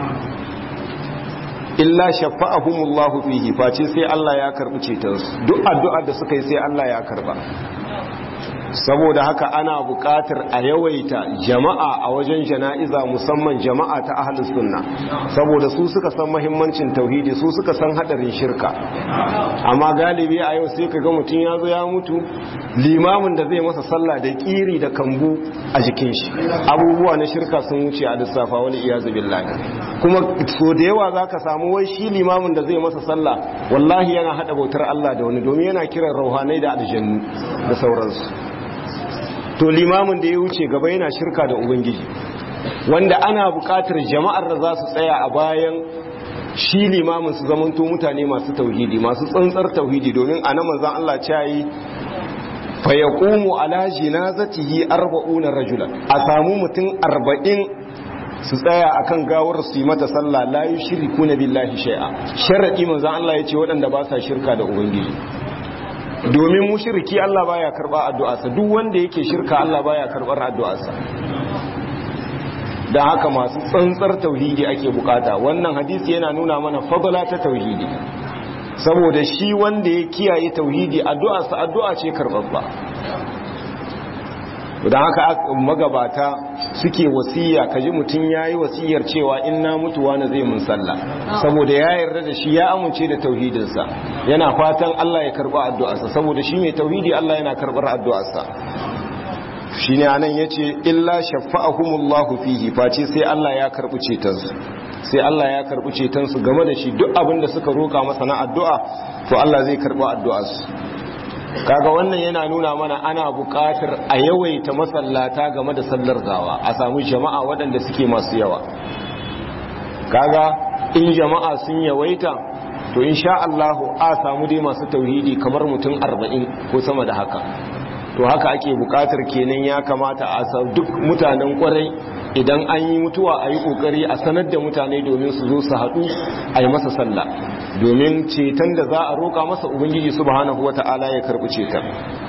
illa shafa'ahumullahu fihi, face sai Allah ya karbi cetonsu, duk addu'ar da suka yi sai Allah ya karba. saboda haka ana buƙatar a yawaita jama'a a wajen jana'iza, musamman jama'a ta ahlus sunna, saboda su suka san muhimmancin tauhidi, su suka san hadarin shirka. amma galibi a yau sai ka ga mutum ya zo ya mutu, limamin da zai masa sallah da kiri da kambu a jikin shi, abubuwa na shirka sun wuce a lissafa, wani iyazu billahi. kuma so da yawa zaka samu wai shi limamin da zai masa sallah wallahi yana hada bautar Allah da wani, domin yana kiran rauhanai da aljannu da sauransu. to limamin da ya wuce gaba yana shirka da ubangiji, wanda ana buƙatar jama'ar da za su tsaya a bayan shi limamin su zamanto mutane masu tauhidi, masu tsantsar tauhidi, domin a nan manzon Allah ya yi fa yaqumu ala jinazatihi 40 rajulan, a samu mutum 40 su tsaya akan gawar su yi mata sallah, la yushrikuna billahi shay'a. sharadi manzon Allah ya ce waɗanda ba sa shirka da ubangiji, domin mushriki Allah baya karba addu'arsa, duk wanda yake shirka Allah baya karbar addu'arsa. dan haka masu tsantsar tauhidi ake bukata. wannan hadisi yana nuna mana fadala ta tauhidi, saboda shi wanda ya kiyaye tauhidi addu'arsa addu'a ce karbabba. don haka magabata suke wasiya, kaji mutum yayi wasiyar cewa in na mutuwa na zai mun sallah, saboda ya yarda da shi, ya amince da tauhidinsa, yana fatan Allah ya karba addu'arsa, saboda shi mai tauhidi Allah yana karbar addu'arsa. shine anan yace illa shafa'ahumullahu fihi, face sai Allah ya karbi cetonsu, sai Allah ya karbi cetonsu game da shi, duk abin da suka roka masa na addu'a to Allah zai karba addu'arsu. kaga wannan yana nuna mana ana buƙatar a yawaita masallata game da sallar gawa, a samu jama'a waɗanda suke masu yawa. kaga in jama'a sun yawaita to insha Allah a samu dai masu tauhidi kamar mutum 40 ko sama da haka. to haka ake buƙatar kenan, ya kamata a duk mutanen kwarai idan an yi mutuwa a yi ƙoƙari a sanar da mutane domin su zo su haɗu a yi masa sallah, domin ceton da za a roƙa masa ubangiji subhanahu wata'ala ya karɓi ceton.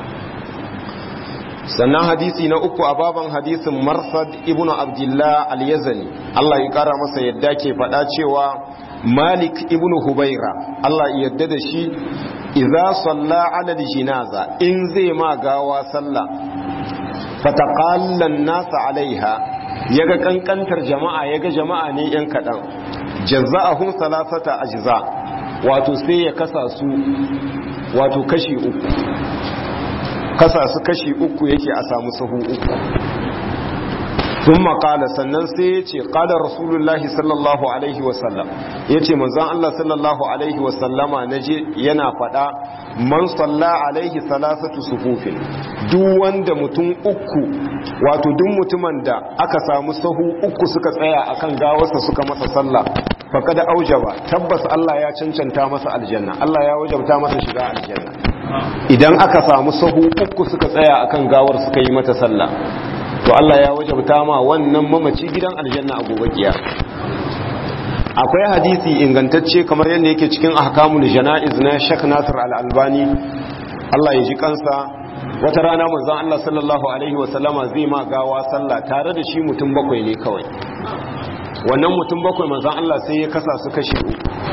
sannan hadisi na uku a baban hadisin Marsad ibnu Abdullah al-Yazani, Allah ya kara masa yadda, ke faɗa cewa Malik ibnu Hubaira, Allah ya yadda da shi, idza salla ala al-jinaza, in zai ma gawa sallah, fataqalla an-nas alaiha, yaga kankantar jama'a, yaga jama'a ne yan kadan, jazza'ahum salasata ajza, wato sai ya kasa su wato kashi uku, kasa su kashi uku yake a samu sahu uku. sun maƙala, sannan sai ya ce ƙada rasulullahi sallallahu alaihi wasallam, ya ce manzan Allah sallallahu alaihi wasallama na je yana faɗa, man salla alaihi salasatu sufufin, duk wanda mutum uku, wato duk mutumin da aka samu sahu uku suka tsaya akan gawarsa suka masa sallah, faqad aujaba, tabbas Allah ya cancanta masa aljanna, Allah ya wajabta masa shiga aljanna. idan aka samu sahu uku suka tsaya akan gawar suka yi mata sallah, to Allah ya wajabta ma wannan mamaci gidan aljanna a gobe kiyama. akwai hadisi ingantacce kamar yadda yake cikin ahkamul janaiz na Sheikh Nasir Al-Albani, Allah ya ji kansa, wata rana manzon Allah sallallahu alaihi wasallama zai ma gawa sallah, tare da shi mutum 7 ne kawai. wannan mutum 7 manzon Allah sai ya kasa su kashi uku,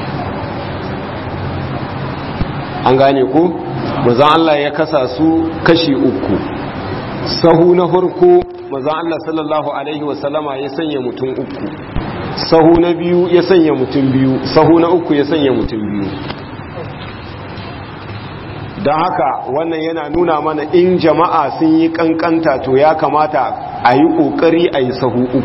an gane ku, manzon Allah ya kasa su kashi uku. sahu na farko manzon Allah sallallahu alaihi wasallama ya sanya mutum uku, sahu na biyu ya sanya mutum biyu, sahu na uku ya sanya mutum biyu. don haka wannan yana nuna mana in jama'a sun yi kankanta to ya kamata a yi kokari a yi sahu uku.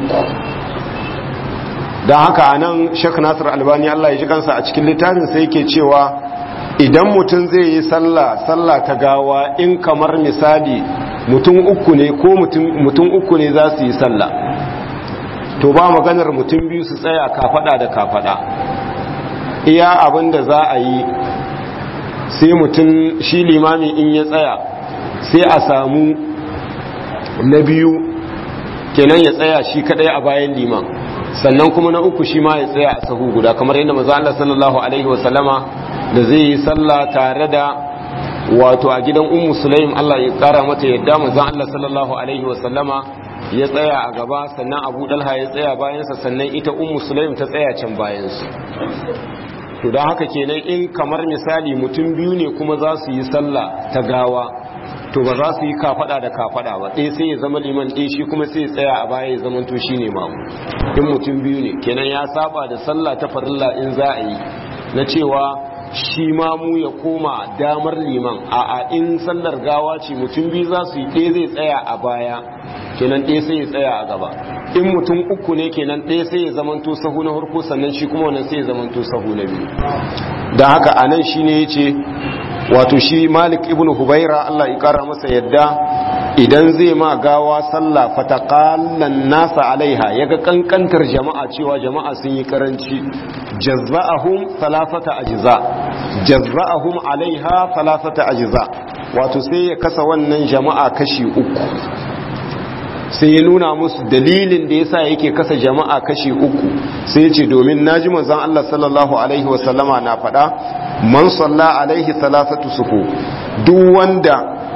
don haka anan Sheikh Nasir Albani, Allah ya ji kansa, a cikin littafin sai yake cewa idan mutum zai yi sallah ta gawa, in kamar misali mutum uku ne ko mutum uku ne za su yi sallah, to ba maganar mutum biyu su tsaya kafada da kafada. iya abin da za a yi, sai mutum shi limami in ya tsaya sai a samu na biyu kenan ya tsaya shi kadai a bayan liman, sannan kuma na uku shi ma ya tsaya a sahu guda, kamar yadda manzo Allah sallallahu alaihi wasallama da zai yi sallah tare da wato a gidan ummu sulaim, Allah ya kara mata yadda, manzo Allah sallallahu alaihi wasallama ya tsaya a gaba, sannan Abu Dalha ya tsaya bayansa, sannan ita ummu sulaim ta tsaya can bayansu. to don haka kenan in kamar misali mutum biyu ne kuma za su yi sallah ta gawa, to ba za su yi kafada da kafada ba, ɗaya sai ya zama liman, ɗaya shi kuma sai ya tsaya a baya ya zama to shi ne mamu. in mutum biyu ne kenan ya saba da sallah ta farilla in za a yi, na cewa shi mamu ya koma damar liman. a in sallar gawa ce mutum biyu za su yi, ɗaya zai tsaya a baya kenan ɗaya sai ya tsaya a gaba. in mutum uku ne kenan ɗaya sai ya zamanto sahu na farko, sannan shi kuma wannan sai ya zamanto sahu na biyu. da haka anan shi ne ya ce, wato shi Malik ibn Hubaira, Allah ya kara masa yadda, idan zai ma gawa sallah, fataqallan nasa alaiha, yaga kankantar jama'a cewa jama'a sun yi karanci, jazza'ahum thalathata ajza, jazza'ahum alaiha thalathata ajza, wato sai ya kasa wannan jama'a kashi uku. sai ya nuna musu dalilin da yasa yake kasa jama'a kashi uku, sai ya ce domin naji manzon Allah sallallahu alaihi wasallama na faɗa, man salla alaihi salasatu sufu, duk wanda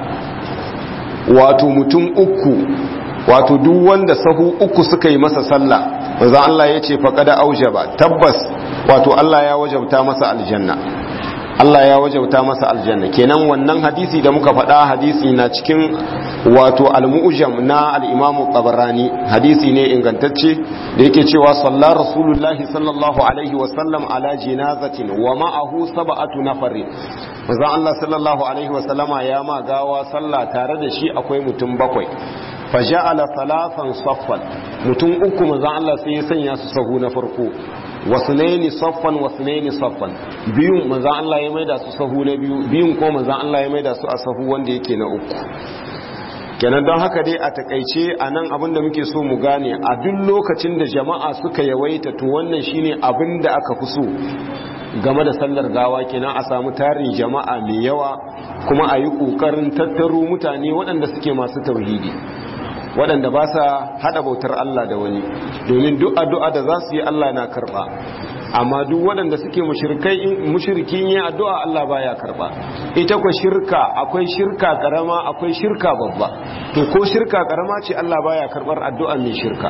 wato mutum uku, wato duk wanda sahu uku suka yi masa sallah, manzon Allah ya ce faqada aujaba, tabbas wato Allah ya wajabta masa aljanna. Allah ya wajauta masa aljanna. Kenan wannan hadisi da muka faɗa hadisi na cikin wato al-mu'jam na al-Imam Tabarani, hadisi ne ingantacce da yake cewa salla rasulullahi sallallahu alaihi wa sallam ala jinazatin wa ma'ahu sab'atu nafarin. Manzon Allah sallallahu alaihi wa sallama ya ma gawa sallah tare da shi akwai mutum 7. faja'ala thalathan saffan, mutum 3 manzon Allah sai ya sanya su sahu na farko, wasnaini saffan wasnaini saffan, biyun manzon Allah ya maida su sahu na biyu, biyun ko manzon Allah ya maida su a sahu wanda yake na 3. kenan don haka dai a takaice anan abin da muke so mu gane, a duk lokacin da jama'a suka yawaita to wannan shine abin da aka fi so game da sallar gawa, kenan a samu tarin jama'a mai yawa kuma a yi ƙoƙarin tattaro mutane waɗanda suke masu tauhidi, waɗanda ba sa haɗa bautar Allah da wani, domin duk addu'a da za su yi Allah na karɓa, amma duk waɗanda suke mushrikin yin addu'a Allah baya karɓa. Ita kwa shirka, akwai shirka karama akwai shirka babba, to ko shirka karama ce Allah baya karɓar addu'a mai shirka.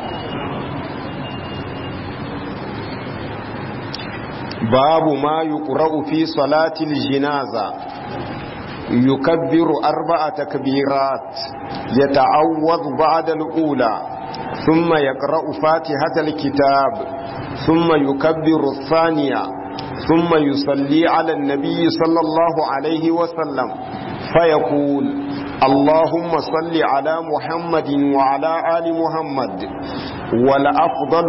babu ma yuqra'u fi salatil jinaza yukabbiru 4 takbirat yata'awwadhu ba'da al-ula thumma yaqra'u fatihatal kitab thumma yukabbiru ath-thaniya thumma yusalli 'ala an-nabiy sallallahu alayhi wa sallam fayaqul اللهم صل على محمد وعلى آل محمد والأفضل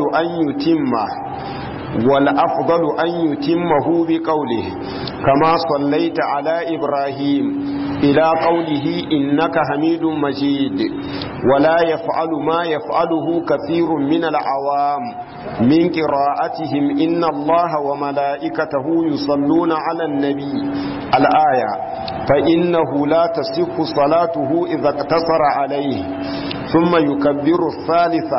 أن يتمه بقوله كما صليت على إبراهيم إلى قوله إنك حميد مجيد ولا يفعل ما يفعله كثير من العوام من قراءتهم إن الله وملائكته يصلون على النبي الآية فإنه لا تصح صلاته إذا اقتصر عليه ثم يكبر الثالثة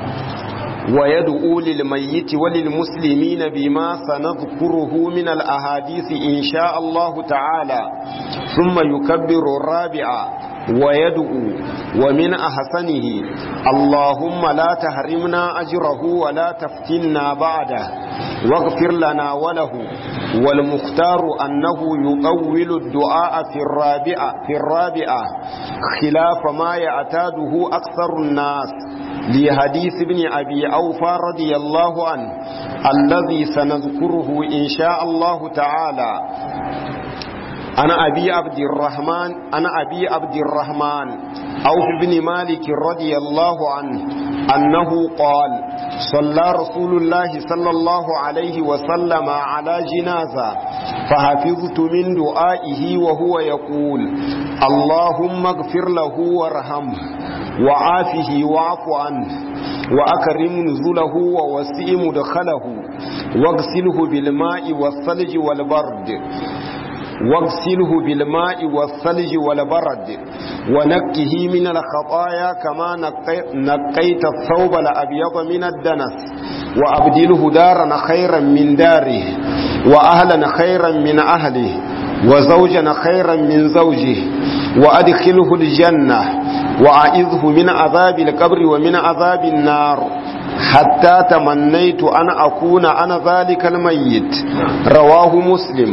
ويدعو للميت وللمسلمين بما سنذكره من الأحاديث إن شاء الله تعالى ثم يكبر الرابعة ويدعو ومن أحسنه اللهم لا تحرمنا أجره ولا تفتنا بعده واغفر لنا وله والمختار أنه يطول الدعاء في الرابعة خلاف ما يعتاده أكثر الناس لحديث ابن أبي أوفى رضي الله عنه الذي سنذكره إن شاء الله تعالى. أنا أبي عبد الرحمن أوف بن مالك رضي الله عنه أنه قال صلى رسول الله صلى الله عليه وسلم على جنازة فحفظت من دعائه وهو يقول اللهم اغفر له وارحمه وعافه واعف عنه وأكرم نزله ووسع مدخله واغسله بالماء والثلج والبرد ونقه من الخطايا كما نقيت الثوب الأبيض من الدنس وأبدله دارا خيرا من داره وأهلا خيرا من أهله وزوجا خيرا من زوجه وأدخله الجنة وأعذه من عذاب القبر ومن عذاب النار حتى تمنيت أن أكون أنا ذلك الميت رواه مسلم.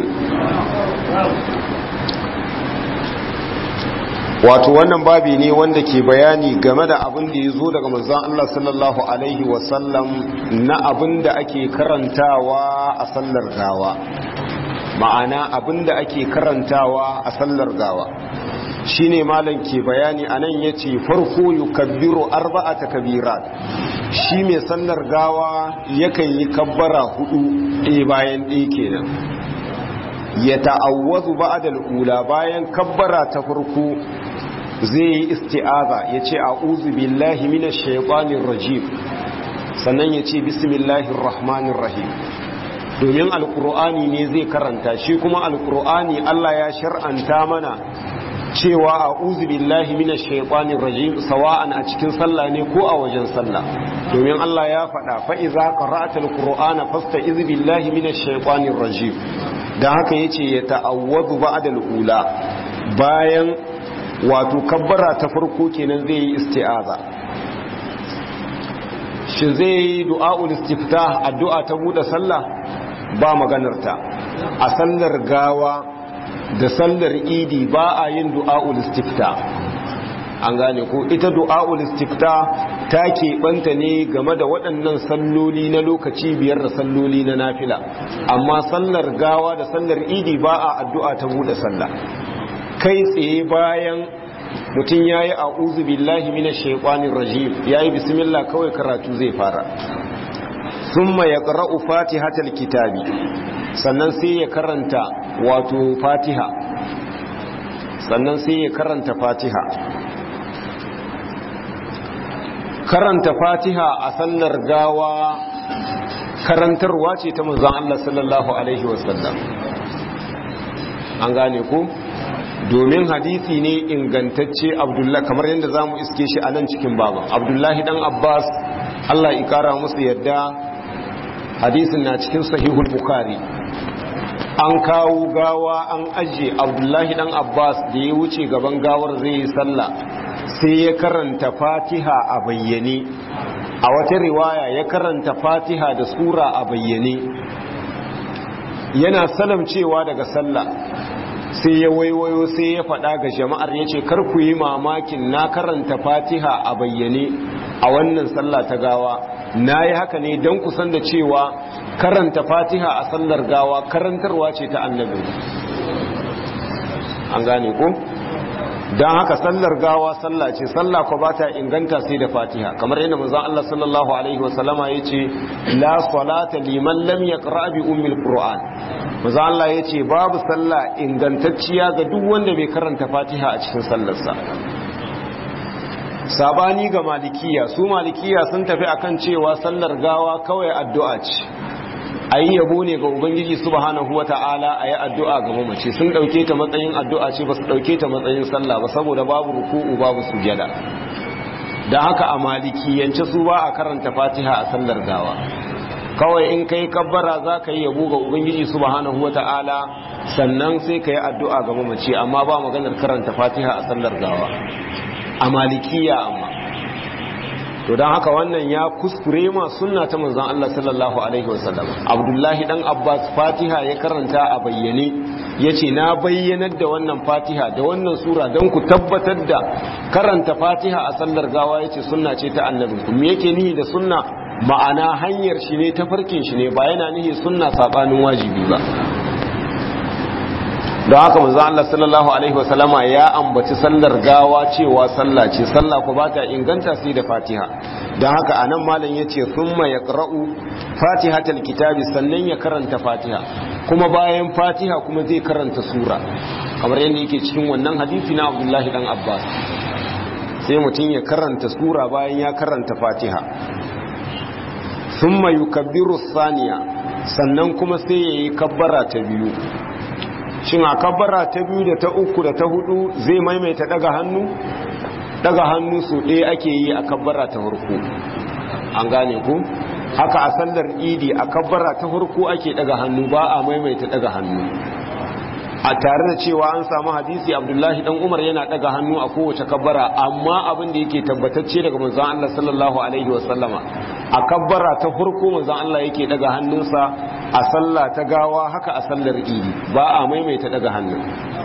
wato wannan babi ne wanda ke bayani game da abin da ya zo daga manzon Allah sallallahu alaihi wasallam na abin da ake karantawa a sallar gawa, ma'ana abin da ake karantawa a sallar gawa shine malam ke bayani anan yace farko yukabbiru 4 takbirat, shi mai sallar gawa yakan yi kabbara 4 ɗaya bayan ɗaya kenan, ya ta'awwazu ba'da al-ula, bayan kabbara ta farko zai yi isti'aza yace a'udhu billahi minash shaitanir rajim, sannan yace bismillahir rahmanir rahim, domin alqur'ani ne zai karanta shi, kuma alqur'ani Allah ya shar'anta mana cewa a'udhu billahi minash shaitanir rajim sawa'an a cikin sallah ne ko a wajen sallah, domin Allah ya faɗa fa iza qara'atal qur'ana fasta'iz billahi minash shaitanir rajim. dan haka yace ya ta'awwadu ba'da al-ula, bayan wato kabbara ta farko kenan zai yi isti'aza. shi zai yi du'a'ul istiftah, addu'a ta bude sallah ba maganarta, a sallar gawa da sallar idi ba a yin du'a'ul istifta an gane ko ita du'a'ul istifta ta keɓanta ne game da waɗannan salloli na lokaci biyar da salloli na nafila amma sallar gawa da sallar idi ba a addu'a ta buɗe sallah kai tsaye bayan mutum ya yi a'udhu billahi minash shaitanir rajim ya yi bismillah kawai karatu zai fara summa yaqra'u fatihatal kitabi sannan sai ya karanta wato fatiha sannan sai ya karanta fatiha karanta fatiha a sallar gawa karantarwa ce ta manzon Allah sallallahu alaihi wasallam an gane ku domin hadisi ne ingantacce Abdullahi kamar yadda zamu iske shi a nan cikin baban Abdullahi dan Abbas Allah ya kara musu yadda hadisin na cikin sahihul bukhari an kawo gawa an ajiye Abdullahi dan Abbas da ya wuce gaban gawar zai yi sallah sai ya karanta fatiha a bayyane a wata riwaya ya karanta fatiha da sura a bayyane yana salamcewa daga sallah sai ya waiwayo sai ya faɗa ga jama'ar ya ce kar ku yi mamakin na karanta fatiha a bayyane a wannan sallah ta gawa na yi haka ne don kusan da cewa karanta fatiha a sallar gawa karantarwa ce ta annabi an gane ku don haka sallar gawa sallah ce sallah ko ba ta inganta sai da fatiha kamar yadda manzon Allah sallallahu alaihi wasallama yace la salata liman lam yaqra bi ummil qur'an manzon Allah yace babu sallah ingantacciya ga duk wanda bai karanta fatiha a cikin sallarsa sabani ga malikiya su malikiya sun tafi akan cewa sallar gawa kawai addu'a ce ayi yabo ne ga ubangiji subhanahu wata'ala ayi addu'a ga mamaci sun dauke ta matsayin addu'a ce ba su dauke ta matsayin sallah ba saboda babu ruku'u babu sujada dan haka a malikiyance su ba a karanta fatiha a sallar gawa kawai in kai kabbara zaka yi yabo ga ubangiji subhanahu wata'ala sannan sai kai addu'a ga mamaci amma ba maganar karanta fatiha a sallar gawa a malikiya amma to don haka wannan ya kuskure ma sunna ta manzon Allah sallallahu alaihi wasallam Abdullahi dan Abbas Fatiha ya karanta a bayyane yace na bayyanar da wannan Fatiha da wannan sura don ku tabbatar da karanta Fatiha a sallar gawa yace sunna ce ta annabi me yake nihi da sunna ma'ana hanyar shi ne tafarkin shi ne ba yana nihi sunna sabanin wajibi ba don haka manzo Allah sallallahu alaihi wasallama ya ambaci sallar gawa cewa sallah ce sallah ko bata inganta sai da Fatiha don haka anan malam yace thumma yaqra'u fatihatal kitabi sannan ya karanta Fatiha kuma bayan Fatiha kuma zai karanta sura kamar yadda yake cikin wannan hadisi na Abdullahi dan Abbas sai mutum ya karanta sura bayan ya karanta Fatiha thumma yukabbiru thaniya sannan kuma sai yayi kabbara ta biyu shin a kabbara ta biyu da ta uku da ta hudu zai maimaita daga hannu su ɗaya ake yi a kabbara ta farko an gane ku haka a sallar idi a kabbara ta farko ake daga hannu ba a maimaita daga hannu a tare da cewa an samu hadisi Abdullahi dan Umar yana daga hannu a kowace kabbara amma abin da yake tabbatacce daga manzon Allah sallallahu alaihi wasallama a kabbara ta farko manzon Allah yake daga hannunsa a sallah ta gawa haka a sallar idi ba a maimaita daga hannu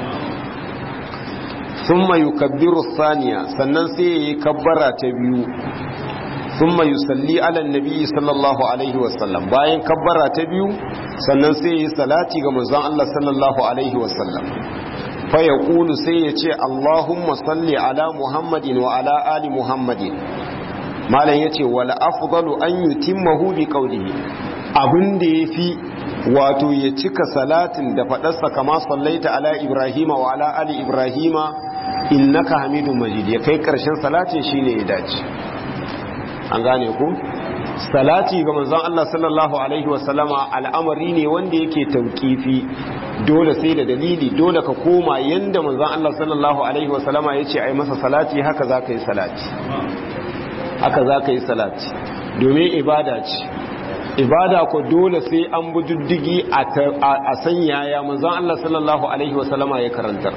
thumma yukabbiru thaniya sannan sai yayi kabbara ta biyu thumma yusalli ala nabi sallallahu alaihi wasallam bayan kabbara ta biyu sannan sai yayi salati ga manzon Allah sallallahu alaihi wasallam fa yaqulu sai yace Allahumma salli ala Muhammadin wa ala ali Muhammadin malam yace wal afdalu an yutimmahu bi qawlihi abin da yafi wato ya cika salatin da fadarsa kama sallaita ala Ibrahima wa ala ali Ibrahima innaka Hamidum Majid ya kai karshen salatin shine ya dace an gane ku salati ga manzon Allah sallallahu alaihi wasallama al'amari ne wanda yake tauqifi dole sai da dalili dole ka koma yanda manzon Allah sallallahu alaihi wasallama yace ai masa salati haka zaka yi salati haka zaka yi salati domin ibada ce ibada ko dole sai an bi diddigi a sanya ya manzon Allah sallallahu alaihi wasallama ya karantar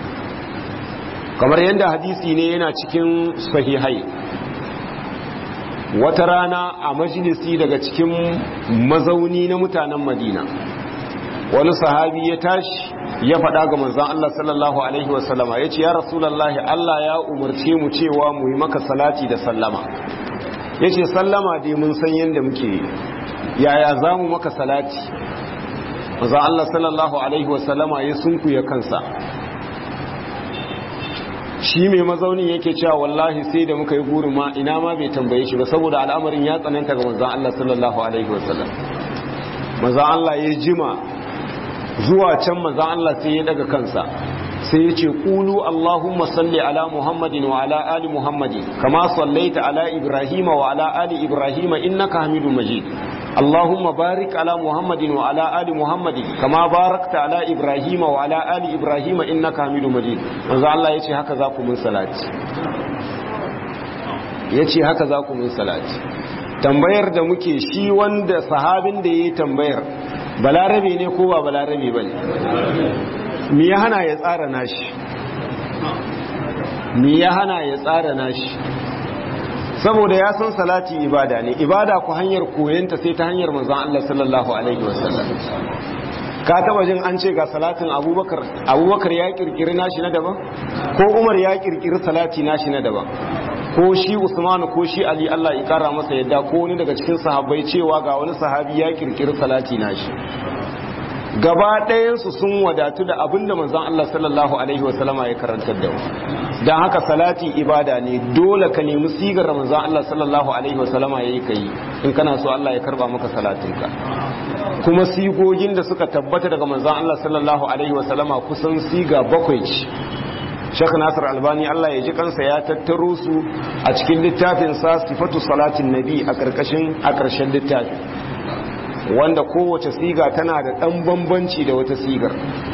kamar yanda hadisi ne yana cikin sahihai wata rana a majalisi daga cikin mazauni na mutanen Madina wani sahabi ya tashi ya faɗa ga manzon Allah sallallahu alaihi wasallama ya ce ya rasulullahi Allah ya umarce mu cewa mu yi maka salati da sallama. Ya ce sallama dai mun san yadda muke yaya za mu maka salati. manzon Allah sallallahu alaihi wasallama ya sunkuya kansa. Shi mai mazaunin yake cewa wallahi sai da muka yi burin ma ina ma bai tambaye shi ba saboda al'amarin ya tsananta ga manzon Allah sallallahu alaihi wasallam. manzon Allah ya jima zuwa can manzon Allah sai ya daga kansa sai ya ce qulu Allahumma salli ala Muhammadin wa ala ali Muhammadin kama sallaita ala Ibrahim wa ala ali Ibrahim innaka Hamidum Majid. Allahumma barik ala Muhammadin wa ala ali Muhammadin kama barakta ala Ibrahim wa ala ali Ibrahim innaka Hamidum Majid. manzo Allah yace haka za ku mun salati. Yace haka za ku mun salati. Tambayar da muke shi wanda sahabin da yayi tambayar balarabe ne ko ba balarabe bane? Me ya hana ya tsara nashi? Me ya hana ya tsara nashi? Saboda ya san salati ibada ne, ibada ku hanyar koyanta sai ta hanyar manzon Allah sallallahu alaihi wasallam. Ka taba jin an ce ga salatin Abubakar ya kirkiri nashi na daban ko Umar ya kirkiri salati nashi na daban ko shi Usman ko shi Ali Allah ya kara masa yadda ko wani daga cikin sahabbai cewa ga wani sahabi ya kirkiri salati nashi. Gaba ɗayansu sun wadatu da abinda manzon Allah sallallahu alaihi wasallama ya karantar da mu. Dan haka salati ibada ne, dole ka nemi sigar manzon Allah sallallahu alaihi wasallama yayi kai in kana so Allah ya karba maka salatinka. Kuma sigogin da suka tabbata daga manzon Allah sallallahu alaihi wasallama kusan siga 7 ce. Sheikh Nasir Albani Allah ya ji kansa ya tattaro su a cikin littafin sa Sifatu Salatin Nabi a ƙarshen littafin. Wanda kowace siga tana da ɗan bambanci da wata sigar.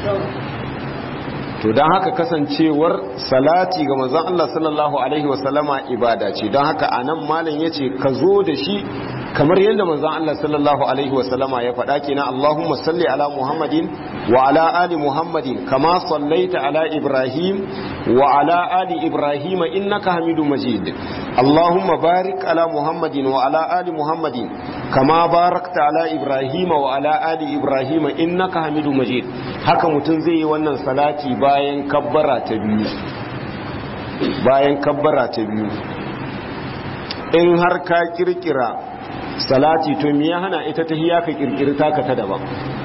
To don haka kasancewar salati ga manzon Allah sallallahu alaihi wasallama ibada ce, don haka anan malam yace ka zo da shi kamar yadda manzon Allah sallallahu alaihi wasallama ya faɗa kenan Allahumma salli ala Muhammadin wa ala ali Muhammadin kama sallaita ala Ibrahim wa ala ali Ibrahim innaka Hamidum Majid. Allahumma barik ala Muhammadin wa ala ali Muhammadin kama barakta ala Ibrahim wa ala ali Ibrahim innaka Hamidum Majid. Haka mutum zai yi wannan salati bayan kabbara ta biyu. Bayan kabbara ta biyu. In har ka kirkira salati to me ya hana ita tahiyya ka kirkiri taka ta daban?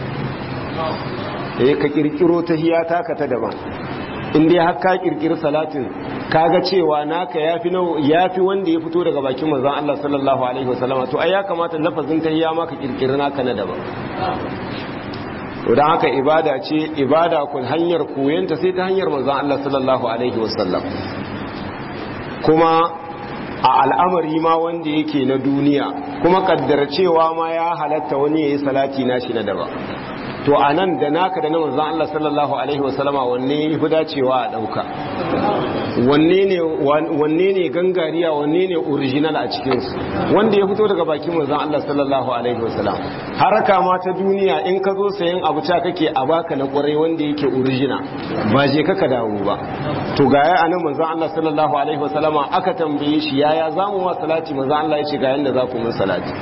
Ka kirkiro tahiyya taka ta daban. In dai har ka kirkiri salatin kaga cewa naka yafi wanda ya fito daga bakin manzon Allah sallallahu alaihi wasallam to ai ya kamata lafazin tahiyya ma ka kirkiri naka na daban. To dan haka ibada ce, ibada kun hanyar koyanta sai ta hanyar manzon Allah sallallahu alaihi wasallam. Kuma a al'amari ma wanda yake na duniya kuma kaddara cewa ma ya halatta wani yayi salati nashi na daban. To anan da naka da na manzon Allah sallallahu alaihi wasallama wanne yafi dacewa a dauka? Wanne ne gangariya, wanne ne original a cikin su? Wanda ya fito daga bakin manzon Allah sallallahu alaihi wasallam. Haraka ma ta duniya in ka zo sayan abu ta kake a baka na kwarai wanda yake original ba je ka dawo ba. To ga ya anan manzon Allah sallallahu alaihi wasallama aka tambaye shi yaya zamu wa salati, manzon Allah ya ce ga yanda za ku mun salati.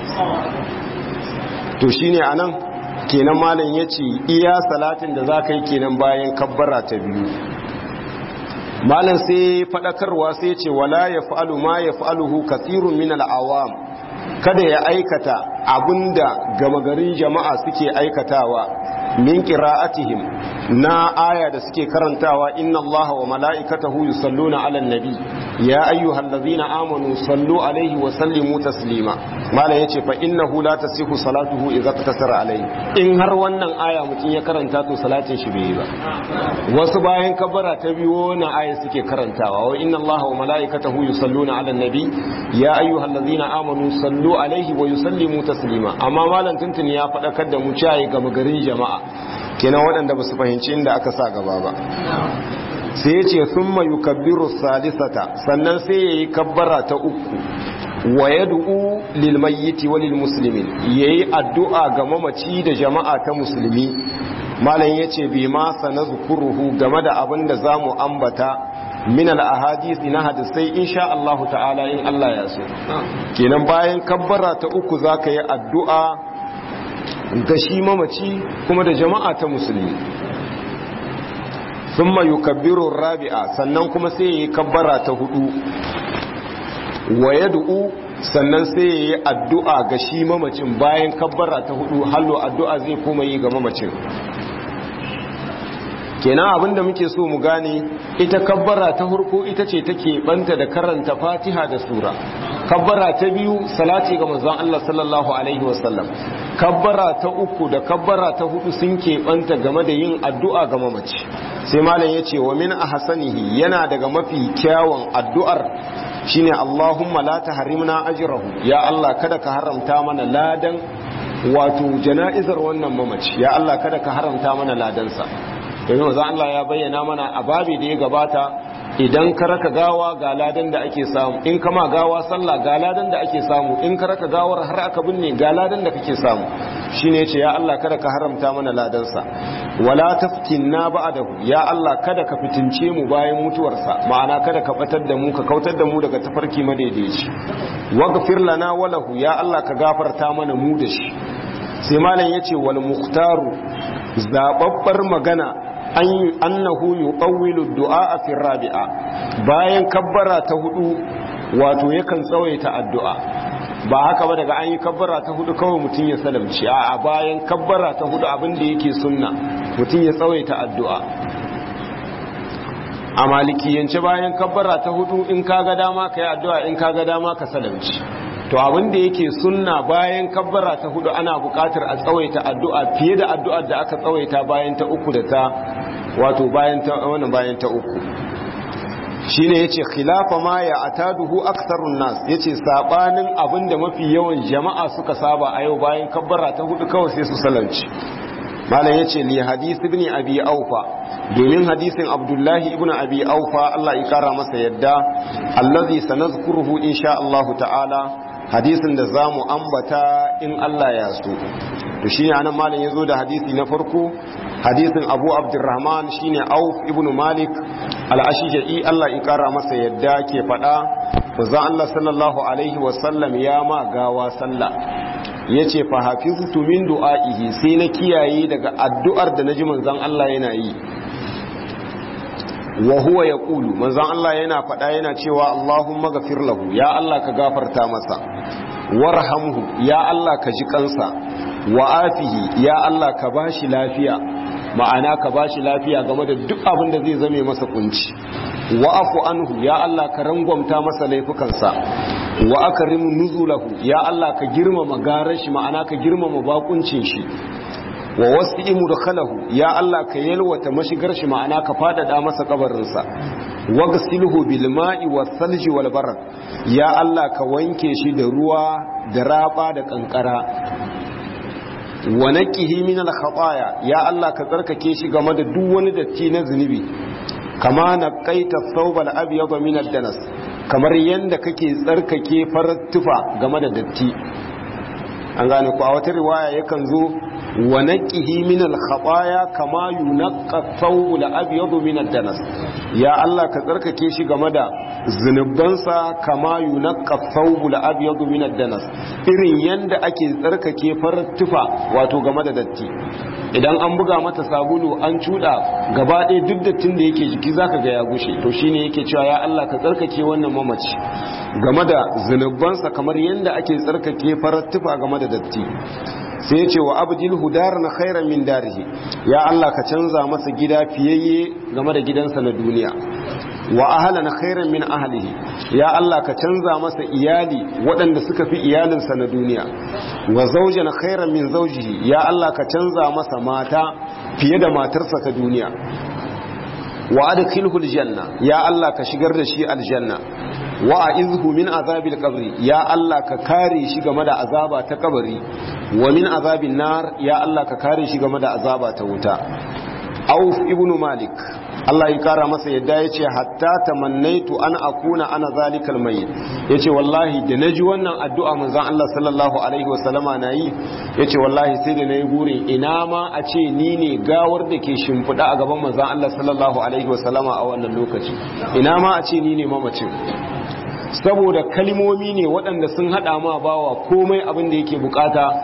To shine anan kenan malam ya ce iya salatin da za ka yi kenan bayan kabbara ta biyu. Malam sai faɗakarwa sai ce wala ya fa'alu ma ya fa'aluhu kasirun min al'awam, kada ya aikata abinda gama garin jama'a suke aikatawa min qira'atihim na aya da suke karantawa inna allaha wa mala'ikatahu yusalluna 'alan nabi ya ayyuhallazina amanu sallu alaihi wa sallimu taslima. Mala yace fa innahu la tasihu salatuhu idza tasara alaihi. In har wannan aya mutum ya karanta to salatin shi bai yi ba. Wasu bayan kabbara ta biyo na aya suke karantawa wa inna allaha wa mala'ikatahu yusalluna 'alan nabi ya ayyuhallazina amanu sallu alaihi wa yusallimu taslima. Amma malam tuntuni ya faɗakar da mu cewa ga magarin jama'a kenan waɗanda ba su fahimci inda aka sa gaba ba. Sai ya ce sun mayu kabbiru salisata, sannan sai ya yi kabbara ta uku wa ya du'u lilmayyiti wa lilmuslimin, ya yi addu'a ga mamaci da jama'a ta musulmi. Malam ya ce bi ma sana zukuruhu game da abin da za mu ambata min al-ahadisi na hadisai insha Allah ta'ala in Allah ya so. Kenan bayan kabbara ta uku za ka yi addu'a ga shi mamaci kuma da jama'a ta musulmi. Thumma yukabbiru rabi'a, sannan kuma sai yayi kabbara ta hudu, wa yad'u, sannan sai yayi addu'a ga shi mamacin bayan kabbara ta hudu, hallo addu'a zai koma yi ga mamacin. Kenan abinda muke so mu gane, ita kabbara ta farko ita ce take banta da karanta Fatiha da sura. Kabbara ta biyu salati ga manzon Allah sallallahu alaihi wasallam. Kabbara ta uku da kabbara ta hudu sun keɓanta game da yin addu'a ga mamaci. Sai malam ya ce wa min ahsanihi, yana daga mafi kyawun addu'ar shine Allahumma la tahrimna ajrahu, ya Allah kada ka haramta mana ladan wato jana'izar wannan mamaci, ya Allah kada ka haramta mana ladansa. Domin manzon Allah ya bayyana mana a babi da ya gabata, idan ka raka gawa ga ladan da ake samu, in kama gawa sallah ga ladan da ake samu, in ka raka gawar har aka binne ga ladan da kake samu. Shine yace ya Allah kada ka haramta mana ladansa, wala taftinna ba'dahu, ya Allah kada ka fitince mu bayan mutuwarsa, ma'ana kada ka batar da mu, ka kautar da mu daga tafarki madaidaici. Waghfir lana wa lahu, ya Allah ka gafarta mana mu da shi. Sai malam yace wal mukhtaru, zababbar magana annahu yuqawwilu du'a fi rabi'a, bayan kabbara ta hudu wato yakan tsawaita addu'a. Ba haka ba daga an yi kabbara ta hudu kawai mutum ya salamci, a bayan kabbara ta hudu abin da yake sunna mutum ya tsawaita addu'a. A malikiyance bayan kabbara ta hudu in kaga dama ka yi addu'a, in kaga dama ka salamci. To abin da yake sunna bayan kabbara ta hudu ana buƙatar a tsawaita addu'a fiye da addu'ar da aka tsawaita bayan ta uku da ta wato bayan ta uku. Shine yace khilafa ma ya ataduhu aktsarun nas, yace sabanin abin da mafi yawan jama'a suka saba a yau bayan kabbara ta hudu kawai sai su salanci. Malam yace li hadith ibn abi aufa, domin hadisin abdullahi ibn abi aufa Allah ya kara masa yadda, allazi sanazkuruhu insha Allah ta'ala, hadisin da za mu ambata in Allah ya so. To shine anan malam yazo da hadisi na farko, hadisin Abu Abdurrahman shine Auf ibn Malik al-Ashja'i Allah ya kara masa yadda ke fada, manzon Allah sallallahu alaihi wasallam ya ma gawa sallah, yace fa hafiztu min du'aihi, sai na kiyaye daga addu'ar da naji manzon Allah yana yi. Wa huwa yaqulu, manzon Allah yana faɗa yana cewa Allahumma ghafir lahu, ya Allah ka gafarta masa, warhamhu, ya Allah ka ji kansa, wa afihi, ya Allah ka bashi lafiya, ma'ana ka bashi lafiya game da duk abin da zai zame masa kunci, wa afu anhu, ya Allah ka rangwamta masa laifukansa, wa akrim nuzulahu, ya Allah ka girmama garashi, ma'ana ka girmama bakuncin shi, wa wasi'i mudkhalahu, ya Allah ka yalwata mashigar shi, ma'ana ka fadada masa kabarinsa, waghsilhu bil ma'i was salji wal barad, ya Allah ka wanke shi da ruwa da raba da kankara, wa naqihi min al khataaya, ya Allah ka tsarkake shi game da duk wani datti na zunubi, kama naqaita thawbal abyad min ad danas, kamar yanda kake tsarkake farar tufa game da datti. An gane ku a wata riwaya yakan zo wa naqihi min al-khataya kama yunqqa thawb al-abyad min ad-danas, ya Allah ka tsarkake shi game da zunubansa kama yunqqa thawb al-abyad min ad-danas, irin yanda ake tsarkake farar tufa wato game da datti. Idan an buga mata sabulu an cuda gaba ɗaya duk dattin da yake jiki zaka ga ya gushe, to shine yake cewa ya Allah ka tsarkake wannan mamaci game da zunubansa kamar yanda ake tsarkake farar tufa game da datti. Sai ce wa abdilhu daran khairan min darihi, ya Allah ka canza masa gida fiyayye game da gidansa na duniya, wa ahlan khairan min ahlihi, ya Allah ka canza masa iyali waɗanda suka fi iyalinsa na duniya, wa zawjan khairan min zawjihi, ya Allah ka canza masa mata fiye da matarsa ta duniya, wa adkhilhu aljanna, ya Allah ka shigar da shi aljanna, wa a'izhu min azabil qabri, ya Allah ka kare shi game da azaba ta kabari, wa min azabin nar, ya Allah ka kare shi game da azaba ta wuta. Auf ibn Malik Allah ya kara masa yadda yace hatta tamannaitu an akuna ana zalikal mayyit, yace wallahi da naji wannan addu'a manzon Allah sallallahu alaihi wasallama nayi, yace wallahi sai da nayi burin ina ma a ce ni ne gawar da ke shimfida a gaban manzon Allah sallallahu alaihi wasallama a wannan lokaci, ina ma a ce ni ne mamacin. Saboda kalmomi ne waɗanda sun haɗa ma bawa komai abin da yake bukata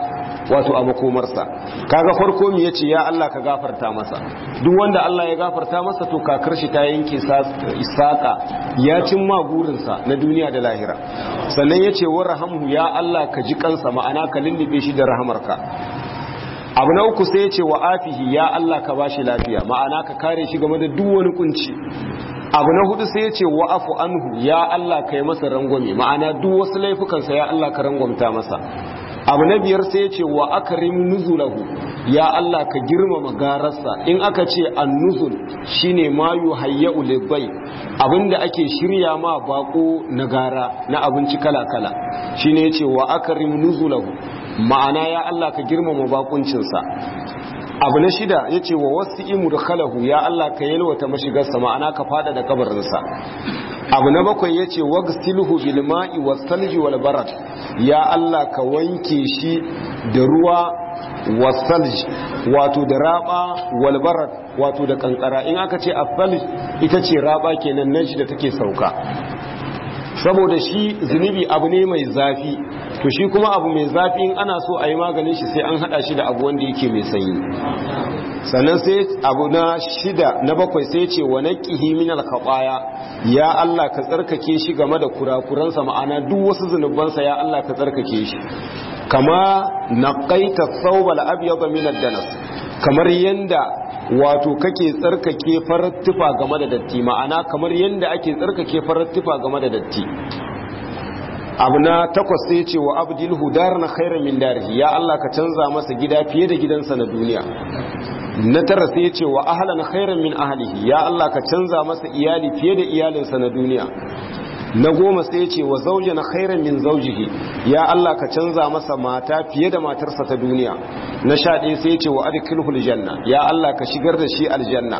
wato a makomarsa. Kaga farko me yace ya Allah ka gafarta masa, duk wanda Allah ya gafarta masa to kakar shi ta yanke saka ya cimma burinsa na duniya da lahira. Sannan yace warhamhu ya Allah ka ji kansa, ma'ana ka lullube shi da rahamarka. Abu na uku sai yace wa afihi ya Allah ka bashi lafiya, ma'ana ka kare shi game da duk wani kunci. Abu na hudu sai yace wa afu anhu ya Allah ka yi masa rangwame, ma'ana duk wasu laifukansa ya Allah ka rangwamta masa. Abu na biyar sai ya ce wa akrim nuzulahu ya Allah ka girmama gararsa. In aka ce an-nuzul shine ma yuhayyau libai, abinda ake shirya ma bako na gara na abinci kala kala, shine yace wa akrim nuzulahu, ma'ana ya Allah ka girmama bakuncinsa. Abu na shida yace wa wasi'i mudkhalahu ya Allah ka yalwata mashigarsa, ma'ana ka fada da kabarinsa. Abu na bakwai yace wagsilhu bil ma'i was salji wal barad ya Allah ka wanke shi da ruwa was salji wato da raba wal barad wato da kankara. In aka ce as-salj ita ce raba kenan nan shi da take sauka, saboda shi zunubi abu ne mai zafi, to shi kuma abu mai zafi in ana so a yi maganin shi sai an hada shi da abu wanda yake mai sanyi. Sannan sai abu na bakwai sai ce wa naqihi min al-khataya ya Allah ka tsarkake shi game da kurakuransa, ma'ana duk wasu zunubansa ya Allah ka tsarkake shi. Kama naqaita thawb al-abyad min ad-danas, kamar yanda wato kake tsarkake farar tufa game da datti, ma'ana kamar yanda ake tsarkake farar tufa game da datti. Abu na takwas sai ce wa abdilhu daran khairan min darihi ya Allah ka canza masa gida fiye da gidansa na duniya. Na tara sai ce wa ahlan khairan min ahlihi ya Allah ka canza masa iyali fiye da iyalinsa na duniya. Na goma sai ce wa zawjan khairan min zawjihi ya Allah ka canza masa mata fiye da matarsa ta duniya. Na 11 sai ce wa adkhilhu aljanna ya Allah ka shigar da shi aljanna.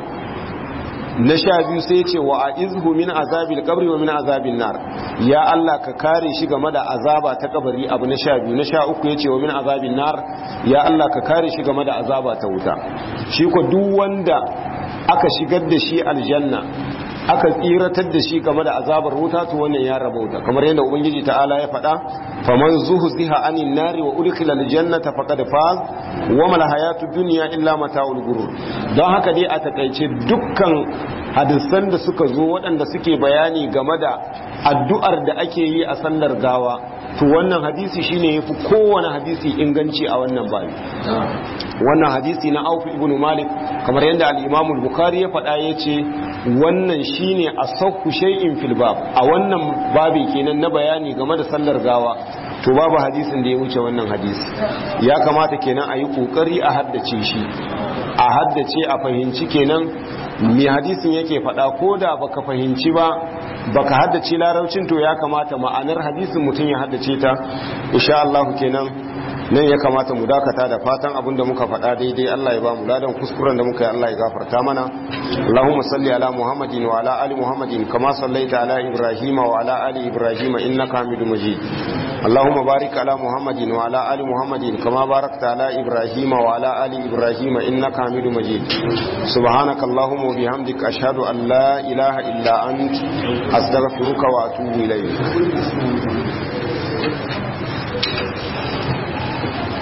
Na 12 sai ce wa a'izhu min azabil qabri wa min azabin nar ya Allah ka kare shi game da azaba ta kabari. Abu na 12. Na 13 yace wa min azabin nar ya Allah ka kare shi game da azaba ta wuta. Shi ko duk wanda aka shigar da shi aljanna aka tsiratar da shi game da azabar wuta to wannan ya rabauta, kamar yadda ubangiji ta'ala ya faɗa faman zuhziha anin nari wa udkhila aljannata faqad faz wa mal hayatud dunya illa mata'ul ghurur. Don haka dai a takaice dukkan hadisan da suka zo waɗanda suke bayani game da addu'ar da ake yi a sallar gawa, to wannan hadisi shine yafi kowane hadisi inganci a wannan babi. Wannan hadisi na Auf ibn Malik, kamar yadda al-Imam al-Bukhari ya faɗa yace wannan shine asahhu shay'in fil bab, a wannan babi kenan na bayani game da sallar gawa, to babu hadisin da ya wuce wannan hadisi. Ya kamata kenan a yi kokari a haddace shi, a haddace a fahimci kenan me hadisin yake faɗa, ko da baka fahimci ba baka haddace larabcin, to ya kamata ma'anar hadisin mutum ya haddace ta. Insha Allah kenan nan ya kamata mu dakata, da fatan abinda muka faɗa daidai Allah ya ba mu ladan, kuskuren da muka yi Allah ya gafarta mana. Allahumma salli ala Muhammadin wa ala ali Muhammadin kama sallaita ala Ibrahim wa ala ali Ibrahim innaka Hamidum Majid. Allahumma barik ala Muhammadin wa ala ali Muhammadin kama barakta ala Ibrahim wa ala ali Ibrahim innaka Hamidum Majid. Subhanakallahumma wa bihamdika ashhadu an la ilaha illa ant astaghfiruka wa atubu ilayk.